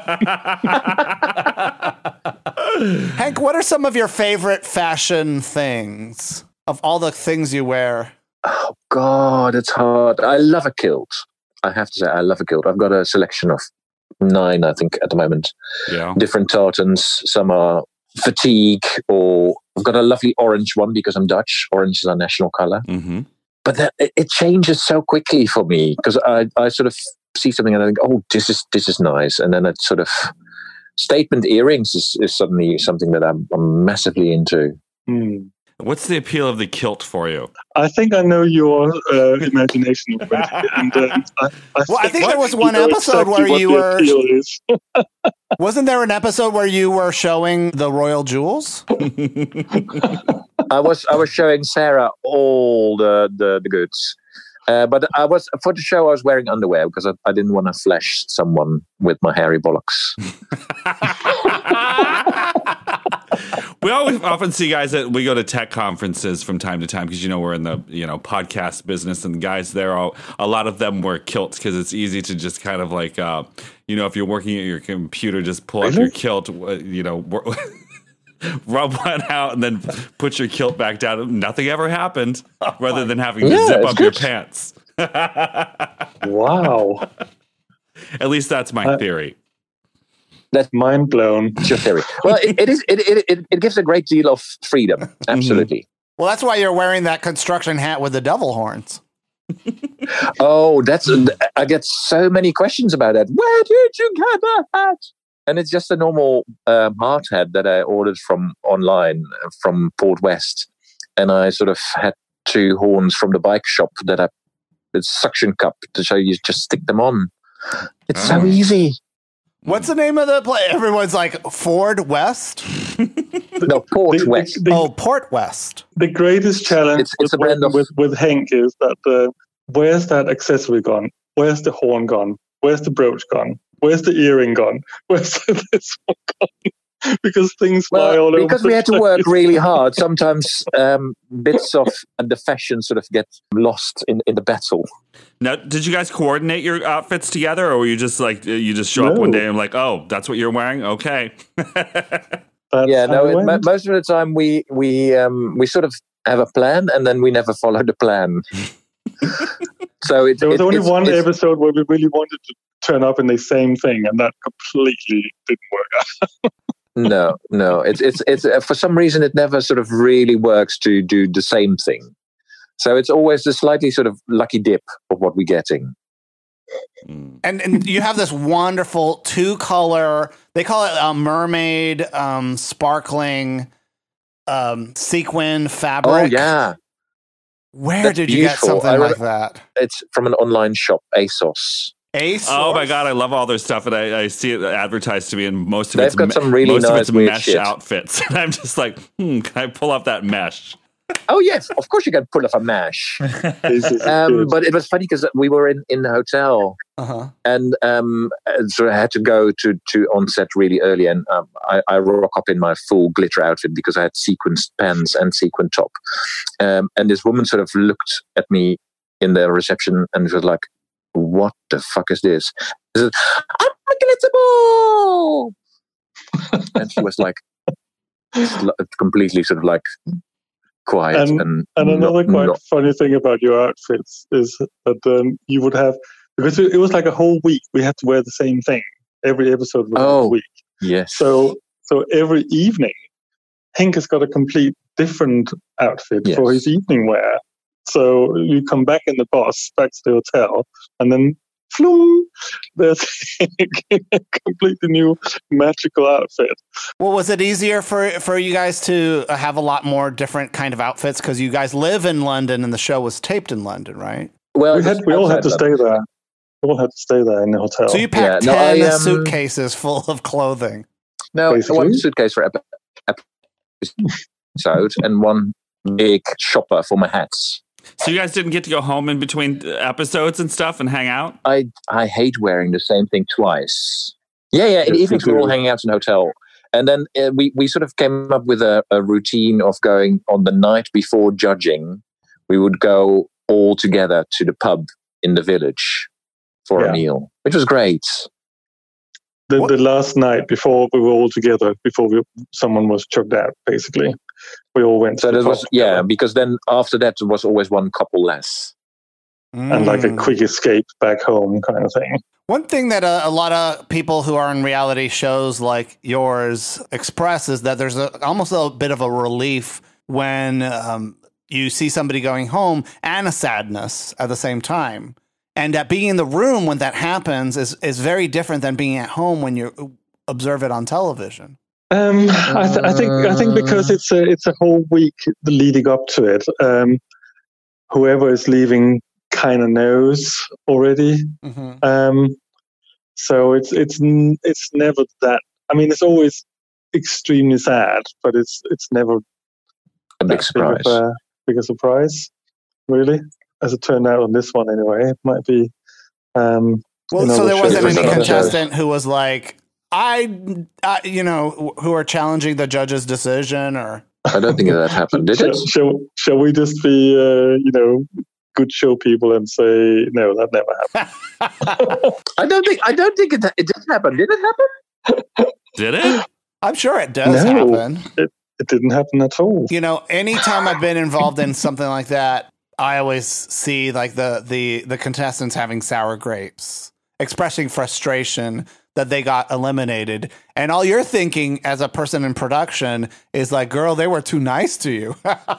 Speaker 1: Hank, what are some of your favorite fashion things of all the things you wear?
Speaker 6: Oh God, it's hard. I love a kilt. I have to say, I love a kilt. I've got a selection of nine, I think, at the moment.
Speaker 2: Yeah.
Speaker 6: Different tartans. Some are fatigue, or I've got a lovely orange one because I'm Dutch. Orange is our national color.
Speaker 2: Mm-hmm.
Speaker 6: But that, it, it changes so quickly for me because I, I sort of see something and I think, oh, this is this is nice, and then it sort of statement earrings is, is suddenly something that I'm, I'm massively into.
Speaker 7: Hmm.
Speaker 2: What's the appeal of the kilt for you?
Speaker 7: I think I know your uh, imagination already. And, um, I, I
Speaker 1: Well, I think there was
Speaker 7: you
Speaker 1: one
Speaker 7: know
Speaker 1: episode
Speaker 7: exactly
Speaker 1: where
Speaker 7: what
Speaker 1: you
Speaker 7: the
Speaker 1: were.
Speaker 7: appeal is.
Speaker 1: Wasn't there an episode where you were showing the royal jewels?
Speaker 6: I was I was showing Sarah all the the, the goods, uh, but I was for the show I was wearing underwear because I, I didn't want to flash someone with my hairy bollocks.
Speaker 2: We always often see guys that we go to tech conferences from time to time because, you know, we're in the, you know, podcast business, and the guys there, all, a lot of them wear kilts because it's easy to just kind of like, uh, you know, if you're working at your computer, just pull up
Speaker 7: Really?
Speaker 2: your kilt, uh, you know, rub one out and then put your kilt back down. Nothing ever happened rather than having to
Speaker 6: Yeah,
Speaker 2: zip
Speaker 6: it's
Speaker 2: up your
Speaker 6: good.
Speaker 2: pants.
Speaker 7: Wow.
Speaker 2: At least that's my
Speaker 7: Uh,
Speaker 2: theory.
Speaker 7: That's mind blown.
Speaker 6: It's your theory. Well, it, it is. It, it it it gives a great deal of freedom. Absolutely.
Speaker 1: Well, that's why you're wearing that construction hat with the devil horns.
Speaker 6: Oh, that's. I get so many questions about that. Where did you get that hat? And it's just a normal um, hard hat that I ordered from online uh, from Port West, and I sort of had two horns from the bike shop that I. It's suction cup, so you just stick them on. It's
Speaker 2: Oh.
Speaker 6: so easy.
Speaker 1: What's the name of the place? Everyone's like Ford West.
Speaker 6: No, Port
Speaker 7: The- the-
Speaker 6: West.
Speaker 7: the-
Speaker 1: Oh, Port West.
Speaker 7: The greatest challenge
Speaker 6: It's- it's
Speaker 7: with,
Speaker 6: a brand of-
Speaker 7: with, with Henk is that uh, where's that accessory gone? Where's the horn gone? Where's the brooch gone? Where's the earring gone? Where's this one gone? Because things fly all
Speaker 6: Well,
Speaker 7: over.
Speaker 6: because
Speaker 7: the
Speaker 6: we had to
Speaker 7: place.
Speaker 6: work really hard, sometimes um, bits of the fashion sort of get lost in, in the battle.
Speaker 2: Now, did you guys coordinate your outfits together, or were you just like you just show up one
Speaker 7: No.
Speaker 2: day and like, oh, that's what you're wearing? Okay.
Speaker 7: That's
Speaker 6: Yeah,
Speaker 7: how
Speaker 6: no.
Speaker 7: it
Speaker 6: It, mo-
Speaker 7: went.
Speaker 6: most of the time, we we um, we sort of have a plan, and then we never follow the plan. So it,
Speaker 7: There was
Speaker 6: it-
Speaker 7: only
Speaker 6: it's-
Speaker 7: one
Speaker 6: it's-
Speaker 7: episode where we really wanted to turn up in the same thing, and that completely didn't work out.
Speaker 6: No, no. It's it's it's uh, for some reason it never sort of really works to do the same thing. So it's always a slightly sort of lucky dip of what we're getting.
Speaker 2: Mm.
Speaker 1: And and you have this wonderful two color. They call it a mermaid, um, sparkling, um, sequin fabric.
Speaker 6: Oh yeah,
Speaker 1: Where
Speaker 6: That's
Speaker 1: did you get
Speaker 6: beautiful.
Speaker 1: something
Speaker 6: I
Speaker 1: like
Speaker 6: re-
Speaker 1: that?
Speaker 6: it's from an online shop, ASOS.
Speaker 1: Ace.
Speaker 2: Oh my god, I love all their stuff, and I, I see it advertised to me, and most of
Speaker 6: They've
Speaker 2: it's
Speaker 6: got
Speaker 2: me-
Speaker 6: some really
Speaker 2: most of
Speaker 6: nice
Speaker 2: it's
Speaker 6: weird
Speaker 2: mesh
Speaker 6: shit.
Speaker 2: outfits, and I'm just like, hmm, can I pull off that mesh?
Speaker 6: Oh yes, of course you can pull off a mash.
Speaker 7: This is
Speaker 6: Um,
Speaker 7: good.
Speaker 6: but it was funny because we were in, in the hotel
Speaker 1: Uh-huh.
Speaker 6: and um, so I had to go to, to on set really early, and um, I, I rock up in my full glitter outfit because I had sequenced pants and sequin top. Um, and this woman sort of looked at me in the reception and was like, "What the fuck is this?" I said, "I'm a glitter ball!" And she was like, completely sort of like quiet and
Speaker 7: And
Speaker 6: not-
Speaker 7: another quite
Speaker 6: not-
Speaker 7: funny thing about your outfits is that um, you would have, because it it was like a whole week, we had to wear the same thing. Every episode was
Speaker 6: Oh.
Speaker 7: a week.
Speaker 6: yes.
Speaker 7: So so every evening, Henk has got a complete different outfit for
Speaker 6: Yes.
Speaker 7: his evening wear. So you come back in the bus, back to the hotel, and then floom, there's a completely new magical outfit.
Speaker 1: Well, was it easier for for you guys to have a lot more different kind of outfits because you guys live in London and the show was taped in London, right?
Speaker 6: Well,
Speaker 7: We had we all had to stay there. We all had to stay there in the hotel.
Speaker 1: So you packed
Speaker 6: Yeah, no,
Speaker 1: ten
Speaker 6: I, um,
Speaker 1: suitcases full of clothing.
Speaker 6: No,
Speaker 7: Basically.
Speaker 6: one suitcase for ep- episode and one big shopper for my hats.
Speaker 2: So you guys didn't get to go home in between episodes and stuff and hang out?
Speaker 6: I I hate wearing the same thing twice. Yeah, yeah. In
Speaker 7: Yes,
Speaker 6: evenings
Speaker 7: me
Speaker 6: we were all
Speaker 7: too.
Speaker 6: hanging out in a hotel, and then uh, we we sort of came up with a, a routine of going on the night before judging. We would go all together to the pub in the village for
Speaker 7: Yeah.
Speaker 6: a meal, which was great.
Speaker 7: The,
Speaker 1: What-
Speaker 7: the last night before we were all together, before we, someone was chucked out, basically, we all went.
Speaker 6: So
Speaker 7: to the
Speaker 6: that was
Speaker 7: pub
Speaker 6: yeah,
Speaker 7: together.
Speaker 6: because then after that there was always one couple less.
Speaker 7: And like a
Speaker 1: Mm.
Speaker 7: quick escape back home kind of thing.
Speaker 1: One thing that a, a lot of people who are in reality shows like yours express is that there's a, almost a bit of a relief when um, you see somebody going home and a sadness at the same time. And that being in the room when that happens is, is very different than being at home when you observe it on television.
Speaker 7: Um, I, th- I think I think because it's a it's a whole week leading up to it. Um, whoever is leaving kind of knows already.
Speaker 1: Mm-hmm.
Speaker 7: Um, so it's it's n- it's never that. I mean, it's always extremely sad, but it's it's never
Speaker 6: A big
Speaker 7: that
Speaker 6: surprise.
Speaker 7: Big, of a, big a surprise, really. As it turned out on this one, anyway, it might be. Um,
Speaker 1: Well,
Speaker 7: you know,
Speaker 1: so there
Speaker 7: the
Speaker 1: wasn't
Speaker 7: shows
Speaker 1: any
Speaker 7: and other shows.
Speaker 1: contestant who was like, I, I, you know, who are challenging the judge's decision or.
Speaker 6: I don't think that happened, did
Speaker 7: shall,
Speaker 6: it?
Speaker 7: Shall, shall we just be, uh, you know, good show people and say no? That never happened.
Speaker 6: I don't think I don't think it, it did happen. Did it happen?
Speaker 2: Did it?
Speaker 1: I'm sure it does
Speaker 7: No.
Speaker 1: happen.
Speaker 7: It didn't happen at all.
Speaker 1: You know, anytime I've been involved in something like that, I always see like the the the contestants having sour grapes, expressing frustration that they got eliminated. And all you're thinking as a person in production is like, girl, they were too nice to you.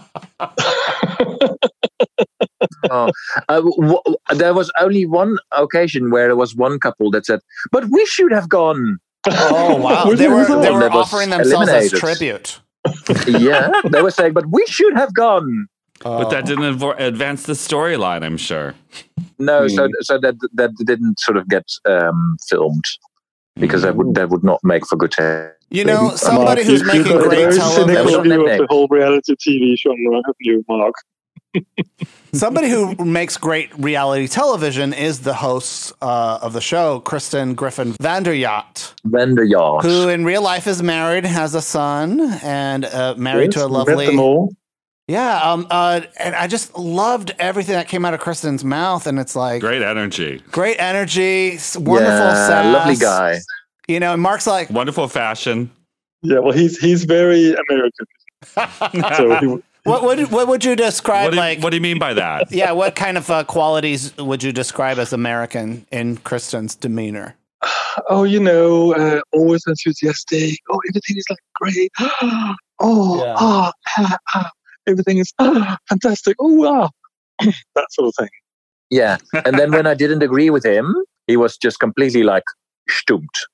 Speaker 6: Oh, uh, w- w- there was only one occasion where there was one couple that said, "But we should have gone."
Speaker 1: Oh, wow.
Speaker 7: Was
Speaker 1: They
Speaker 7: it-
Speaker 1: were
Speaker 7: was it-
Speaker 1: they were
Speaker 6: That was
Speaker 1: offering themselves as
Speaker 6: eliminated.
Speaker 1: tribute.
Speaker 6: Yeah, they were saying, "But we should have gone."
Speaker 2: But that didn't advo- advance the storyline, I'm sure.
Speaker 6: No, so
Speaker 7: Hmm.
Speaker 6: so that that didn't sort of get um, filmed because that would that would not make for good taste.
Speaker 1: You know,
Speaker 7: Mark,
Speaker 1: somebody who's
Speaker 7: you-
Speaker 1: making
Speaker 7: you've got a
Speaker 1: great
Speaker 7: very
Speaker 1: television.
Speaker 7: cynical view
Speaker 6: Netflix.
Speaker 7: of the whole reality T V genre, have you, Mark?
Speaker 1: Somebody who makes great reality television is the host uh, of the show, Kristen Griffin Vanderyacht,
Speaker 6: Vendor yacht.
Speaker 1: who in real life is married, has a son, and uh, married
Speaker 7: Yes,
Speaker 1: to a
Speaker 7: we met them
Speaker 1: lovely.
Speaker 7: all.
Speaker 1: Yeah, um, uh, and I just loved everything that came out of Kristen's mouth, and it's like great,
Speaker 2: Great energy.
Speaker 1: energy, s- wonderful
Speaker 6: yeah,
Speaker 1: sass.
Speaker 6: lovely guy.
Speaker 1: You know, and Mark's like,
Speaker 2: Wonderful fashion.
Speaker 7: Yeah, well, he's he's very American. So he,
Speaker 1: what would what would you describe
Speaker 2: What do you,
Speaker 1: like?
Speaker 2: what do you mean by that?
Speaker 1: Yeah, what kind of uh, qualities would you describe as American in Kristen's demeanor?
Speaker 7: oh, you know, uh, always enthusiastic. Oh, everything is like great. oh,
Speaker 1: Yeah.
Speaker 7: ah, ah, ah. Everything is ah, fantastic. Oh, ah. that sort of thing.
Speaker 6: Yeah, and then when I didn't agree with him, he was just completely like stumped.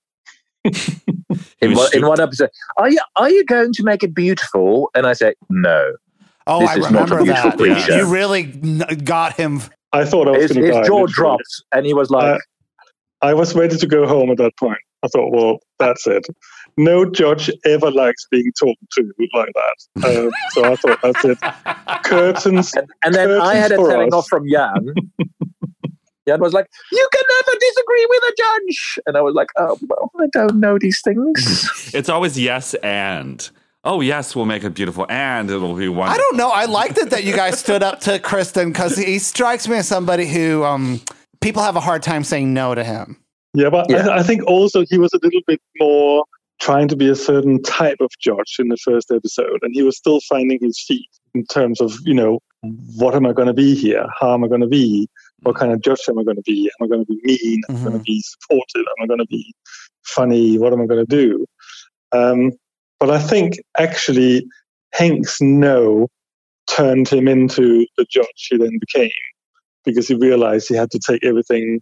Speaker 6: in,
Speaker 2: was
Speaker 6: one, in
Speaker 2: stumped.
Speaker 6: one episode, are you are you going to make it beautiful? And I said no.
Speaker 1: Oh,
Speaker 6: This
Speaker 1: I
Speaker 6: is not a
Speaker 1: remember
Speaker 6: beautiful
Speaker 1: that.
Speaker 6: creature.
Speaker 1: You really n- got him.
Speaker 7: I thought I was
Speaker 6: His,
Speaker 7: going to
Speaker 6: his
Speaker 7: die.
Speaker 6: jaw
Speaker 7: literally.
Speaker 6: dropped, and he was like,
Speaker 7: I was ready to go home at that point. I thought, well, that's it. No judge ever likes being talked to like that. Uh, so I thought, that's it. Curtains.
Speaker 6: and, and then I had a
Speaker 7: Curtains for
Speaker 6: telling
Speaker 7: us.
Speaker 6: off from Jan. Jan was like, "You can never disagree with a judge," and I was like, "Oh well, I don't know these things."
Speaker 2: It's always yes and. Oh, yes, we'll make it beautiful and it'll be wonderful.
Speaker 1: I don't know. I liked it that you guys stood up to Kristen because he strikes me as somebody who um, people have a hard time saying no to him.
Speaker 7: Yeah, but
Speaker 6: Yeah.
Speaker 7: I, I think also he was a little bit more trying to be a certain type of judge in the first episode, and he was still finding his feet in terms of, you know, what am I going to be here? How am I going to be? What kind of judge am I going to be? Am I going to be mean? Am I going to be supportive? Am I going to be funny? What am I going to do? Um, but I think actually Hank's no turned him into the judge he then became, because he realized he had to take everything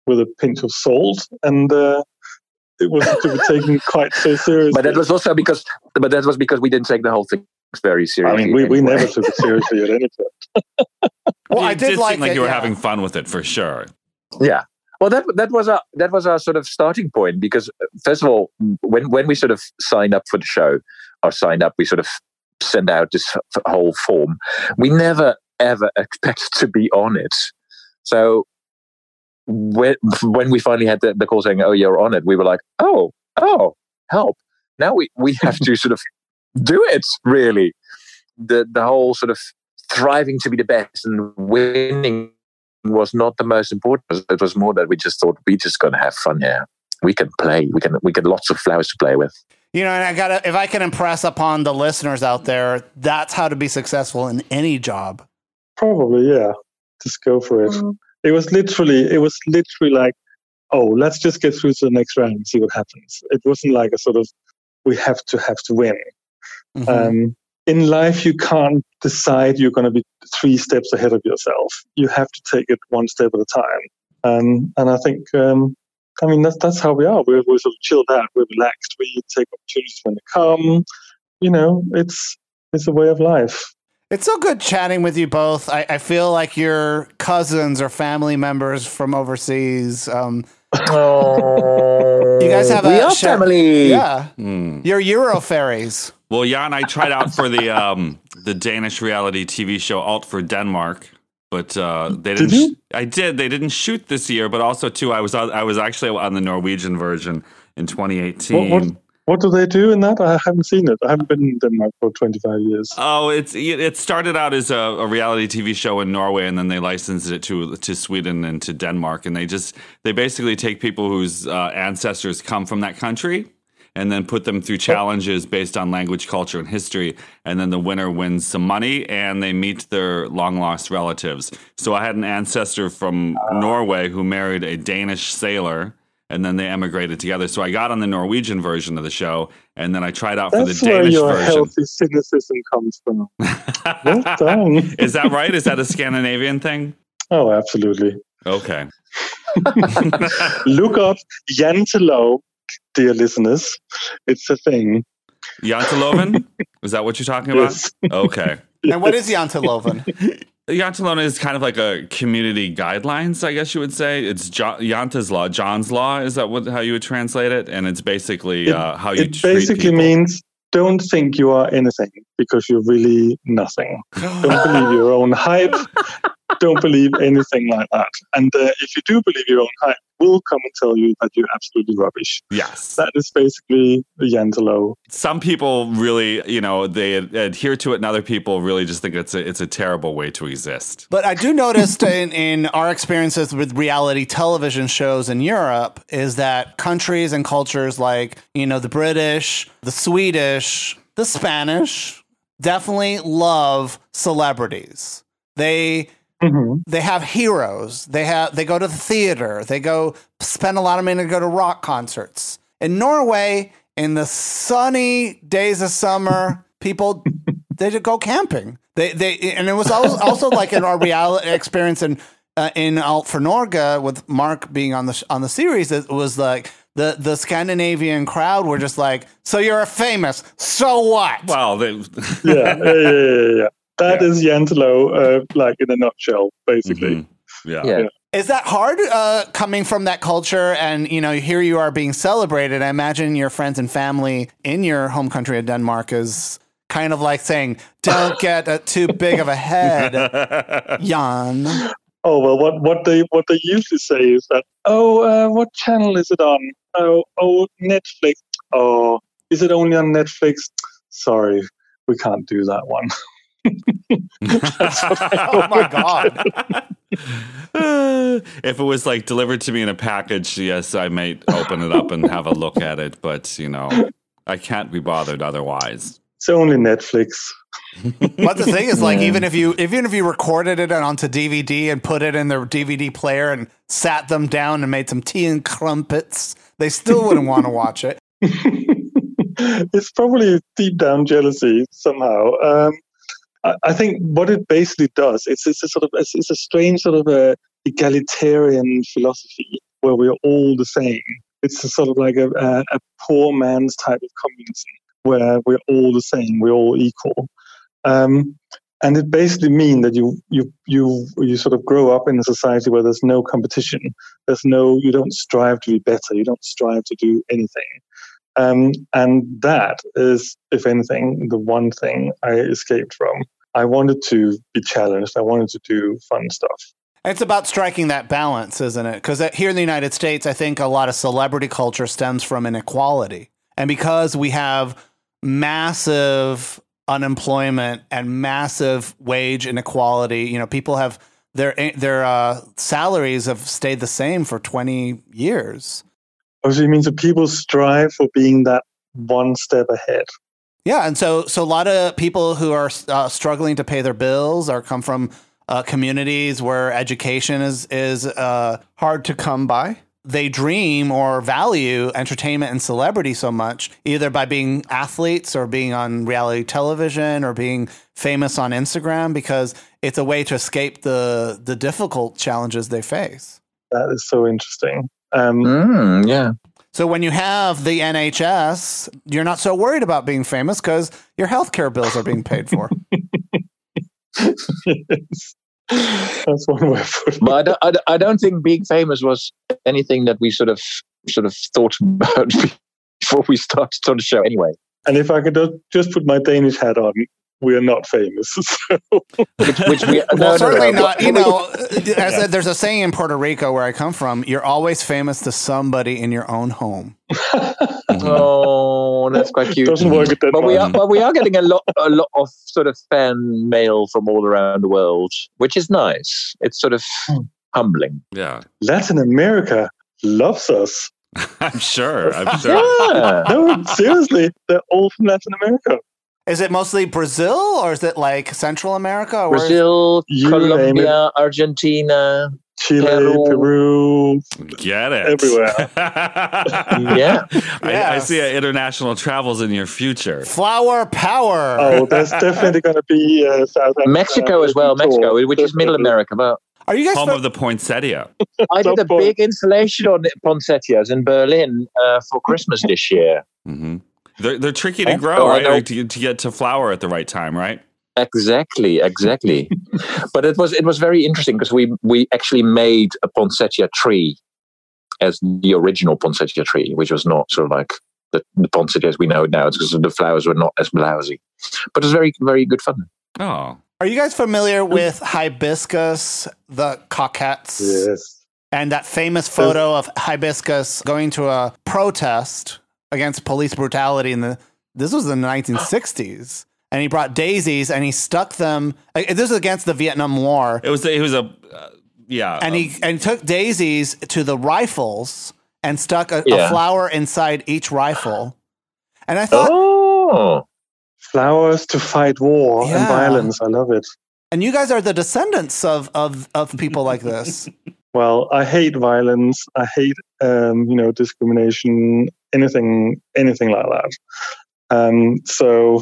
Speaker 7: with a pinch of salt, and uh, it wasn't to be taken quite so seriously.
Speaker 6: But that was also because, but that was because we didn't take the whole thing very seriously.
Speaker 7: I mean, we, we
Speaker 6: anyway.
Speaker 7: never took it seriously at any point.
Speaker 1: Well,
Speaker 2: You
Speaker 1: I did,
Speaker 2: did
Speaker 1: like
Speaker 2: seem like
Speaker 1: it,
Speaker 2: you were
Speaker 1: yeah.
Speaker 2: having fun with it for sure.
Speaker 6: Yeah. Well, that that was our that was our sort of starting point, because first of all, when when we sort of signed up for the show, or signed up, we sort of sent out this f- whole form. We never ever expected to be on it. So when when we finally had the, the call saying, "Oh, you're on it," we were like, "Oh, oh, help!" Now we we have to sort of do it. Really, the the whole sort of thriving to be the best and winning was not the most important. It was more that we just thought we just gonna have fun here. We can play. We can we get lots of flowers to play with.
Speaker 1: You know, and I gotta, if I can impress upon the listeners out there, that's how to be successful in any job.
Speaker 7: Probably, yeah. Just go for it. Mm. It was literally, it was literally like, oh, let's just get through to the next round and see what happens. It wasn't like a sort of, we have to have to win. Mm-hmm. Um, in life, you can't decide you're going to be three steps ahead of yourself. You have to take it one step at a time. Um, and I think, um, I mean, that's that's how we are. We're, we're sort of chilled out. We're relaxed. We take opportunities when they come. You know, it's it's a way of life.
Speaker 1: It's so good chatting with you both. I, I feel like you're cousins or family members from overseas. Um,
Speaker 6: Oh,
Speaker 1: you guys have
Speaker 6: we
Speaker 1: a
Speaker 6: are
Speaker 1: share-
Speaker 6: family.
Speaker 1: Yeah,
Speaker 2: Mm.
Speaker 1: you're Euro fairies.
Speaker 2: Well, Jan, I tried out for the um, the Danish reality T V show Alt for Denmark, but uh, they didn't.
Speaker 7: Did you?
Speaker 2: Sh- I did. They didn't shoot this year, but also too, I was on, I was actually on the Norwegian version in twenty eighteen.
Speaker 7: What, what, what do they do in that? I haven't seen it. I haven't been in Denmark for twenty-five years.
Speaker 2: Oh, it's it started out as a, a reality T V show in Norway, and then they licensed it to to Sweden and to Denmark, and they just they basically take people whose uh, ancestors come from that country, and then put them through challenges based on language, culture, and history, and then the winner wins some money, and they meet their long lost relatives. So I had an ancestor from Norway who married a Danish sailor, and then they emigrated together. So I got on the Norwegian version of the show, and then I tried out for
Speaker 7: That's
Speaker 2: the Danish
Speaker 7: where your
Speaker 2: version.
Speaker 7: healthy cynicism comes from. Well done.
Speaker 2: Is that right? Is that a Scandinavian thing?
Speaker 7: Oh, absolutely.
Speaker 2: Okay.
Speaker 7: Look up Jantelov, dear listeners. It's a thing.
Speaker 2: Janteloven? Is that what you're talking about?
Speaker 7: Yes.
Speaker 2: Okay.
Speaker 1: And what is Janteloven?
Speaker 2: Janteloven is kind of like a community guidelines, I guess you would say. It's jo- Jante's law, John's law. Is that what how you would translate it? And it's basically
Speaker 7: It,
Speaker 2: uh, how you
Speaker 7: it
Speaker 2: treat
Speaker 7: basically
Speaker 2: people.
Speaker 7: means don't think you are anything because you're really nothing. Don't believe your own hype. Don't believe anything like that. And uh, if you do believe your own hype, we'll come and tell you that you're absolutely rubbish.
Speaker 2: Yes.
Speaker 7: That is basically the Jantelo.
Speaker 2: Some people really, you know, they ad- adhere to it, and other people really just think it's a, it's a terrible way to exist.
Speaker 1: But I do notice in, in our experiences with reality television shows in Europe is that countries and cultures like, you know, the British, the Swedish, the Spanish definitely love celebrities. They
Speaker 7: Mm-hmm.
Speaker 1: they have heroes. They have they go to the theater. They go spend a lot of money to go to rock concerts. In Norway, in the sunny days of summer, people they just go camping. They they and it was also, also like in our reality experience in uh, in Alt for Norge with Mark being on the on the series. It was like the the Scandinavian crowd were just like, so you're famous, so what?
Speaker 2: Well, they,
Speaker 7: Yeah, yeah, yeah, yeah, yeah. That
Speaker 2: Yeah.
Speaker 7: is Jantelo, uh, like in a nutshell, basically.
Speaker 2: Mhm. yeah.
Speaker 6: Yeah.
Speaker 7: Yeah.
Speaker 1: Is that hard uh, coming from that culture? And, you know, here you are being celebrated. I imagine your friends and family in your home country of Denmark is kind of like saying, don't get uh, too big of a head, Jan.
Speaker 7: Oh well, what what they what they usually say is that, oh, uh, what channel is it on? Oh, oh, Netflix. Oh, is it only on Netflix? Sorry, we can't do that one.
Speaker 1: Oh, my God.
Speaker 2: If it was like delivered to me in a package, yes, I might open it up and have a look at it. But, you know, I can't be bothered otherwise.
Speaker 7: It's only Netflix.
Speaker 1: But the thing is, like, even if you even if you recorded it onto D V D and put it in their D V D player and sat them down and made some tea and crumpets, they still wouldn't want to watch it.
Speaker 7: It's probably deep down jealousy somehow. Um, I, I think what it basically does, it's, it's a sort of it's, it's a strange sort of a egalitarian philosophy where we're all the same. It's a sort of like a, a, a poor man's type of communism where we're all the same, we're all equal. Um, and it basically means that you, you, you, you sort of grow up in a society where there's no competition. There's no, you don't strive to be better. You don't strive to do anything. Um, and that is, if anything, the one thing I escaped from. I wanted to be challenged. I wanted to do fun stuff.
Speaker 1: It's about striking that balance, isn't it? Because here in the United States, I think a lot of celebrity culture stems from inequality. And because we have massive unemployment and massive wage inequality, you know, people have their their uh, salaries have stayed the same for twenty years.
Speaker 7: Oh, so you mean so people strive for being that one step ahead?
Speaker 1: Yeah, and so so a lot of people who are uh, struggling to pay their bills or come from uh, communities where education is is uh, hard to come by. They dream or value entertainment and celebrity so much, either by being athletes or being on reality television or being famous on Instagram, because it's a way to escape the the difficult challenges they face.
Speaker 7: That is so interesting. Um,
Speaker 6: Mm, yeah.
Speaker 1: So when you have the N H S, you're not so worried about being famous because your healthcare bills are being paid for.
Speaker 7: Yes. That's one way of putting it.
Speaker 6: But I don't, I, don't- I don't think being famous was anything that we sort of sort of thought about before we started on the show anyway.
Speaker 7: And if I could do- just put my Danish hat on, we are not famous. So.
Speaker 6: Which, which we,
Speaker 1: Well,
Speaker 6: no, no,
Speaker 1: certainly
Speaker 6: no,
Speaker 1: not.
Speaker 6: but-
Speaker 1: You know, as a, there's a saying in Puerto Rico where I come from, you're always famous to somebody in your own home.
Speaker 6: Oh, that's quite cute.
Speaker 7: Doesn't work at that
Speaker 6: But we
Speaker 7: much.
Speaker 6: are, but we are getting a lot, a lot of sort of fan mail from all around the world, which is nice. It's sort of humbling.
Speaker 2: Yeah.
Speaker 7: Latin America loves us.
Speaker 2: I'm sure. I'm sure.
Speaker 6: Yeah.
Speaker 7: No, seriously, they're all from Latin America.
Speaker 1: Is it mostly Brazil or is it like Central America? Or
Speaker 6: Brazil,
Speaker 7: You name
Speaker 6: Colombia, Argentina.
Speaker 7: Chile,
Speaker 6: Peru.
Speaker 7: Peru,
Speaker 2: Get it.
Speaker 7: everywhere.
Speaker 6: Yeah.
Speaker 2: I, I
Speaker 1: Yes.
Speaker 2: see uh, international travels in your future.
Speaker 1: Flower power.
Speaker 7: Oh, there's definitely going to be uh, South Africa.
Speaker 6: Mexico as well,
Speaker 7: tour.
Speaker 6: Mexico, which is Middle
Speaker 7: Definitely.
Speaker 6: America. But
Speaker 1: Are you guys
Speaker 2: Home
Speaker 1: fa-
Speaker 2: of the poinsettia.
Speaker 6: I did a
Speaker 7: Some point.
Speaker 6: big installation on poinsettias in Berlin uh, for Christmas this year.
Speaker 2: hmm They're, they're tricky to
Speaker 6: Oh,
Speaker 2: grow,
Speaker 6: oh, I
Speaker 2: right?
Speaker 6: know.
Speaker 2: Like, to, to get to flower at the right time, right?
Speaker 6: Exactly, exactly. But it was it was very interesting because we we actually made a poinsettia tree as the original poinsettia tree, which was not sort of like the, the poinsettias we know now. It's because the flowers were not as blousy, but it was very very good fun.
Speaker 2: Oh.
Speaker 1: Are you guys familiar with hibiscus, the coquettes?
Speaker 7: Yes.
Speaker 1: And that famous photo of hibiscus going to a protest against police brutality in the this was in the nineteen sixties. And he brought daisies and he stuck them. uh, This was against the Vietnam War.
Speaker 2: It was, it was a, uh, yeah.
Speaker 1: And he and he took daisies to the rifles and stuck a, a
Speaker 6: Yeah.
Speaker 1: flower inside each rifle. And I thought,
Speaker 6: Oh,
Speaker 7: Flowers to fight war
Speaker 1: Yeah.
Speaker 7: and violence. I love it.
Speaker 1: and you guys are the descendants of of, of people like this.
Speaker 7: Well, I hate violence. I hate, um, you know, discrimination, anything, anything like that. Um, so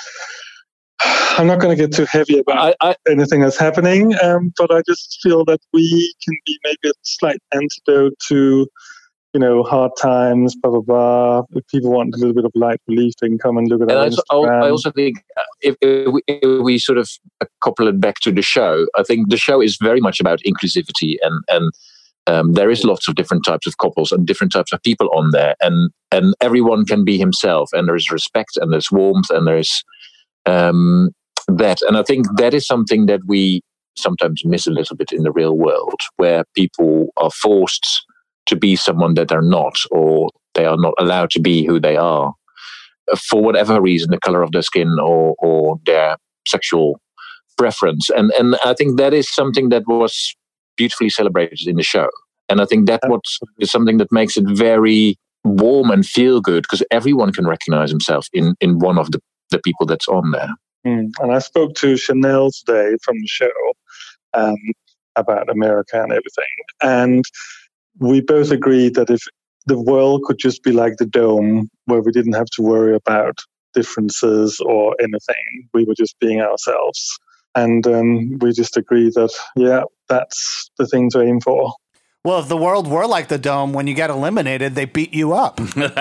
Speaker 7: I'm not going to get too heavy about
Speaker 6: I, I
Speaker 7: anything that's happening, um, but I just feel that we can be maybe a slight antidote to, you know, hard times, blah, blah, blah. If people want a little bit of light relief, they can come and look at
Speaker 6: and
Speaker 7: our
Speaker 6: I also,
Speaker 7: Instagram.
Speaker 6: I also think uh, if, if, we, if we sort of couple it back to the show, I think the show is very much about inclusivity, and and um, there is lots of different types of couples and different types of people on there, and and everyone can be himself, and there is respect and there's warmth and there's um, that, and I think that is something that we sometimes miss a little bit in the real world, where people are forced to be someone that they're not, or they are not allowed to be who they are for whatever reason, the color of their skin or or their sexual preference. And and I think that is something that was beautifully celebrated in the show. And I think that what is something that makes it very warm and feel good, because everyone can recognize himself in, in one of the, the people that's on there.
Speaker 7: Mm. And I spoke to Chanel today from the show um, about America and everything. And we both agreed that if the world could just be like the dome, where we didn't have to worry about differences or anything, we were just being ourselves. And um, we just agreed that, yeah, that's the thing to aim for.
Speaker 1: Well, if the world were like the Dome, when you get eliminated, they beat you up.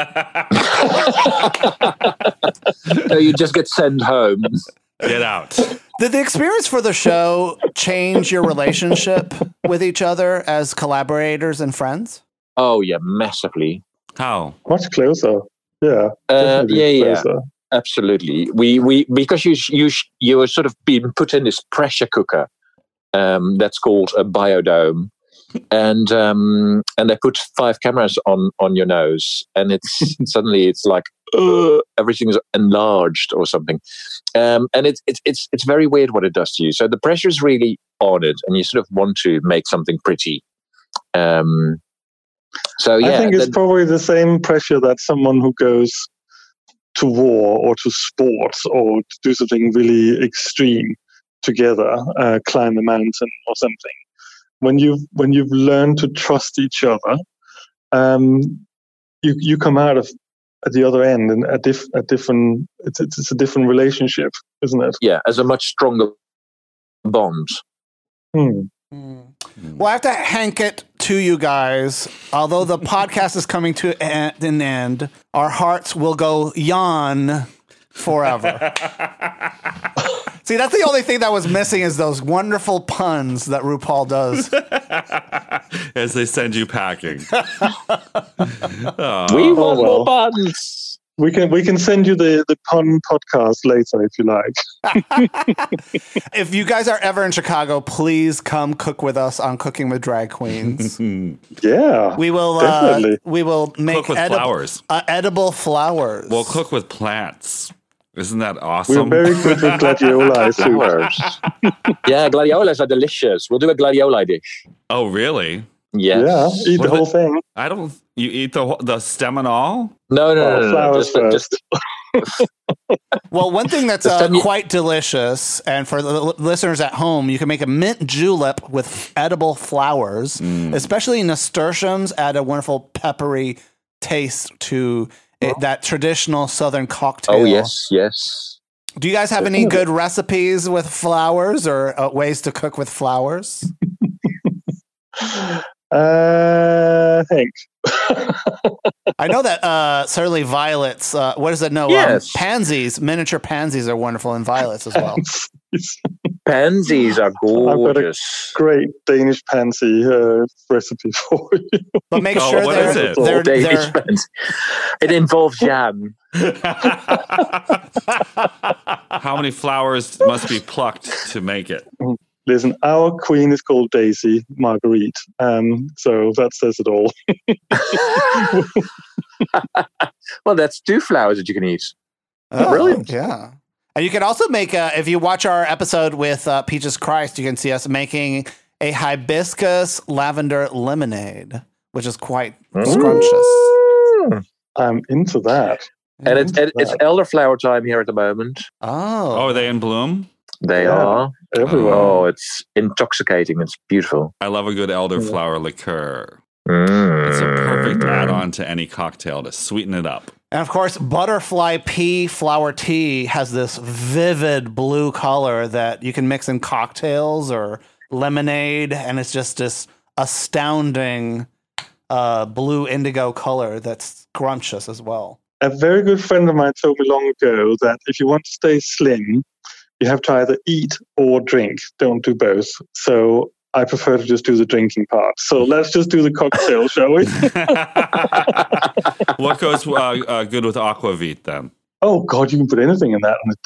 Speaker 6: No, you just get sent home.
Speaker 2: Get out.
Speaker 1: Did the experience for the show change your relationship with each other as collaborators and friends?
Speaker 6: Oh yeah, massively.
Speaker 2: How?
Speaker 7: Much closer. Yeah.
Speaker 6: Uh,
Speaker 7: definitely
Speaker 6: yeah, yeah.
Speaker 7: closer.
Speaker 6: Absolutely. We we because you you you are sort of being put in this pressure cooker. Um, that's called a biodome, and um, and they put five cameras on on your nose, and it's suddenly it's like uh, everything's enlarged or something, um, and it's it's it's it's very weird what it does to you. So the pressure is really on it, and you sort of want to make something pretty. Um, so yeah,
Speaker 7: I think it's
Speaker 6: that-
Speaker 7: probably the same pressure that someone who goes to war or to sports or to do something really extreme together, uh, climb a mountain or something. When you've when you've learned to trust each other, um, you you come out of at the other end and a diff, a different it's, it's it's a different relationship, isn't it?
Speaker 6: yeah, as a much stronger bond.
Speaker 7: Hmm.
Speaker 1: Well, I have to hank it to you guys. Although the podcast is coming to an end, our hearts will go Jan forever. See, that's the only thing that was missing is those wonderful puns that RuPaul does.
Speaker 2: As they send you packing.
Speaker 6: We want
Speaker 7: well.
Speaker 6: more buns.
Speaker 7: We can we can send you the, the pun podcast later if you like.
Speaker 1: If you guys are ever in Chicago, please come cook with us on Cooking with Drag Queens.
Speaker 7: Yeah,
Speaker 1: We will uh,
Speaker 7: definitely.
Speaker 1: we will make
Speaker 2: Cook with
Speaker 1: edible
Speaker 2: flowers.
Speaker 1: Uh, edible flowers.
Speaker 2: We'll cook with plants. Isn't that
Speaker 7: We're
Speaker 2: awesome?
Speaker 7: very good with gladiola too.
Speaker 6: Flowers. Yeah, gladiolas are delicious. We'll do a gladioli dish.
Speaker 2: Oh, really?
Speaker 6: Yes.
Speaker 7: Yeah, eat
Speaker 2: What
Speaker 7: the whole
Speaker 2: is
Speaker 7: thing.
Speaker 2: I don't. You eat the whole- the stem and all?
Speaker 6: No, no,
Speaker 7: Oh,
Speaker 6: no, no, no.
Speaker 7: flowers
Speaker 6: Just,
Speaker 7: first.
Speaker 6: just
Speaker 1: Well, one thing that's
Speaker 6: Just
Speaker 1: uh,
Speaker 6: tell me-
Speaker 1: quite delicious, and for the li- listeners at home, you can make a mint julep with edible flowers,
Speaker 6: Mm.
Speaker 1: especially nasturtiums add a wonderful peppery taste to it, that traditional Southern cocktail.
Speaker 6: oh yes, yes.
Speaker 1: Do you guys have any good recipes with flowers or uh, ways to cook with flowers?
Speaker 7: Uh, Hank.
Speaker 1: I know that uh, certainly violets. Uh, what is it? No,
Speaker 6: Yes.
Speaker 1: um, pansies. Miniature pansies are wonderful, and violets as well.
Speaker 6: Pansies are
Speaker 7: got a-
Speaker 6: gorgeous.
Speaker 7: Great Danish pansy uh, recipe for you.
Speaker 1: But make
Speaker 2: Oh,
Speaker 1: sure
Speaker 2: what
Speaker 1: they're,
Speaker 2: is it?
Speaker 1: they're,
Speaker 6: Danish
Speaker 1: they're
Speaker 6: pansy. It involves jam.
Speaker 2: How many flowers must be plucked to make it?
Speaker 7: Listen, our queen is called Daisy Marguerite, um, so that says it all.
Speaker 6: Well, that's two flowers that you can eat.
Speaker 1: Oh,
Speaker 6: Brilliant.
Speaker 1: Yeah. And you can also make, uh, if you watch our episode with uh, Peaches Christ, you can see us making a hibiscus lavender lemonade, which is quite scrumptious.
Speaker 6: Mm.
Speaker 7: I'm into that.
Speaker 6: And it's it, it's elderflower time here at the moment.
Speaker 1: Oh.
Speaker 2: Oh, are they in bloom?
Speaker 6: They
Speaker 7: Yeah.
Speaker 6: are.
Speaker 7: Everywhere.
Speaker 6: Oh, it's intoxicating. It's beautiful.
Speaker 2: I love a good elderflower liqueur.
Speaker 6: Mm.
Speaker 2: It's a perfect add-on to any cocktail to sweeten it up.
Speaker 1: And of course, butterfly pea flower tea has this vivid blue color that you can mix in cocktails or lemonade, and it's just this astounding uh, blue indigo color that's scrumptious as well.
Speaker 7: A very good friend of mine told me long ago that if you want to stay slim, you have to either eat or drink. Don't do both. So I prefer to just do the drinking part. So let's just do the cocktail, shall we?
Speaker 2: What goes uh, uh, good with aquavit then?
Speaker 7: Oh, God, you can put anything in that and it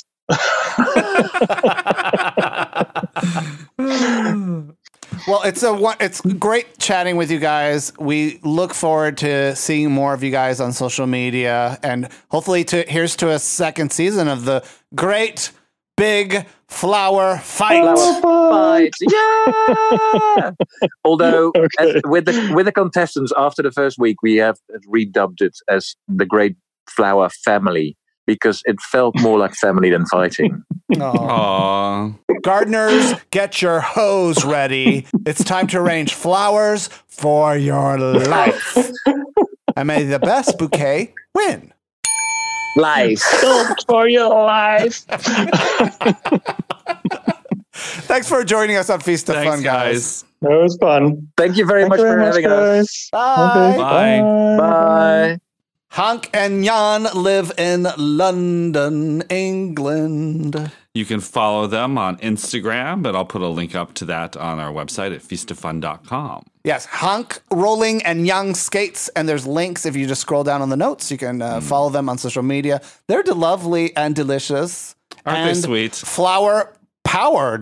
Speaker 7: dies.
Speaker 1: Well, it's a one- it's great chatting with you guys. We look forward to seeing more of you guys on social media, and hopefully, to here's to a second season of the great big flower fight.
Speaker 6: Fight. Yeah. Although
Speaker 7: Okay.
Speaker 6: as, with the with the contestants after the first week, we have redubbed it as the Great Flower Family because it felt more like family than fighting.
Speaker 1: Aw.
Speaker 2: Aww.
Speaker 1: Gardeners, get your hose ready. It's time to arrange flowers for your life. And may the best bouquet win.
Speaker 6: Life. For your life.
Speaker 1: Thanks for joining us on Feast of
Speaker 2: Thanks,
Speaker 1: Fun, guys.
Speaker 2: guys.
Speaker 7: That was fun.
Speaker 6: Thank you very
Speaker 7: Thank
Speaker 6: much
Speaker 7: you
Speaker 6: for
Speaker 7: very
Speaker 6: having
Speaker 7: much,
Speaker 6: us.
Speaker 7: guys.
Speaker 1: Bye.
Speaker 7: Okay,
Speaker 2: Bye.
Speaker 6: Bye.
Speaker 1: Hank and Jan live in London, England.
Speaker 2: You can follow them on Instagram, but I'll put a link up to that on our website at feast of fun dot com.
Speaker 1: Yes, Hank Rolling and Jan Skates, and there's links if you just scroll down on the notes. You can uh, mm. follow them on social media. They're de- lovely and delicious.
Speaker 2: Aren't
Speaker 1: and
Speaker 2: they sweet?
Speaker 1: Flower powered.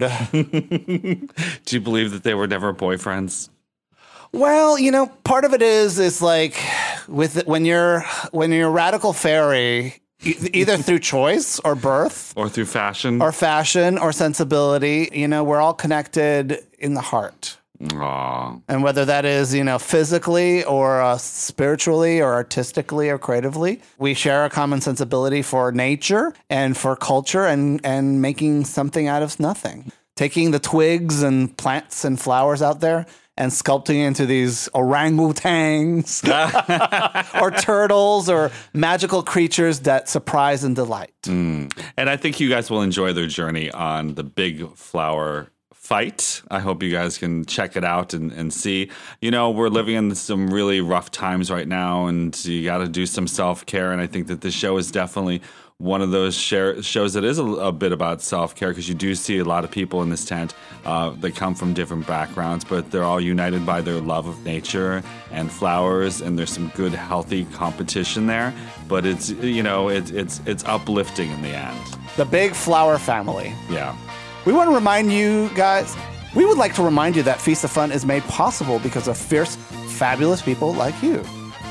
Speaker 2: Do you believe that they were never boyfriends?
Speaker 1: Well, you know, part of it is is like with when you're when you're a radical fairy, e- either through choice or birth,
Speaker 2: or through fashion,
Speaker 1: or fashion or sensibility. You know, we're all connected in the heart.
Speaker 2: Aww.
Speaker 1: And whether that is, you know, physically or uh, spiritually or artistically or creatively, we share a common sensibility for nature and for culture and and making something out of nothing, taking the twigs and plants and flowers out there and sculpting into these orangutans or turtles or magical creatures that surprise and delight.
Speaker 2: Mm. And I think you guys will enjoy their journey on the Big Flower Fight. I hope you guys can check it out and, and see. You know, we're living in some really rough times right now, and you got to do some self-care. And I think that this show is definitely one of those share, shows that is a, a bit about self-care, because you do see a lot of people in this tent uh, that come from different backgrounds, but they're all united by their love of nature and flowers, and there's some good, healthy competition there. But it's, you know, it, it's it's uplifting in the end.
Speaker 1: The Big Flower family.
Speaker 2: Yeah.
Speaker 1: We want to remind you guys, we would like to remind you that Feast of Fun is made possible because of fierce, fabulous people like you.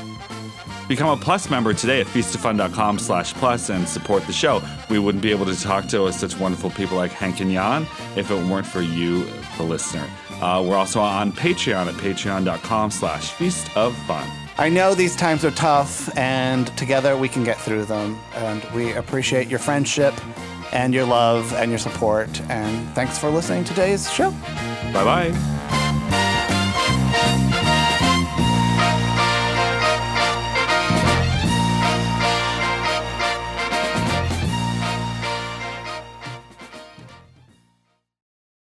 Speaker 2: Become a Plus member today at feast of fun dot com slash plus and support the show. We wouldn't be able to talk to such wonderful people like Hank and Jan if it weren't for you, the listener. Uh, we're also on Patreon at patreon dot com slash feast of fun.
Speaker 1: I know these times are tough, and together we can get through them. And we appreciate your friendship and your love and your support. And thanks for listening to today's show.
Speaker 2: Bye-bye.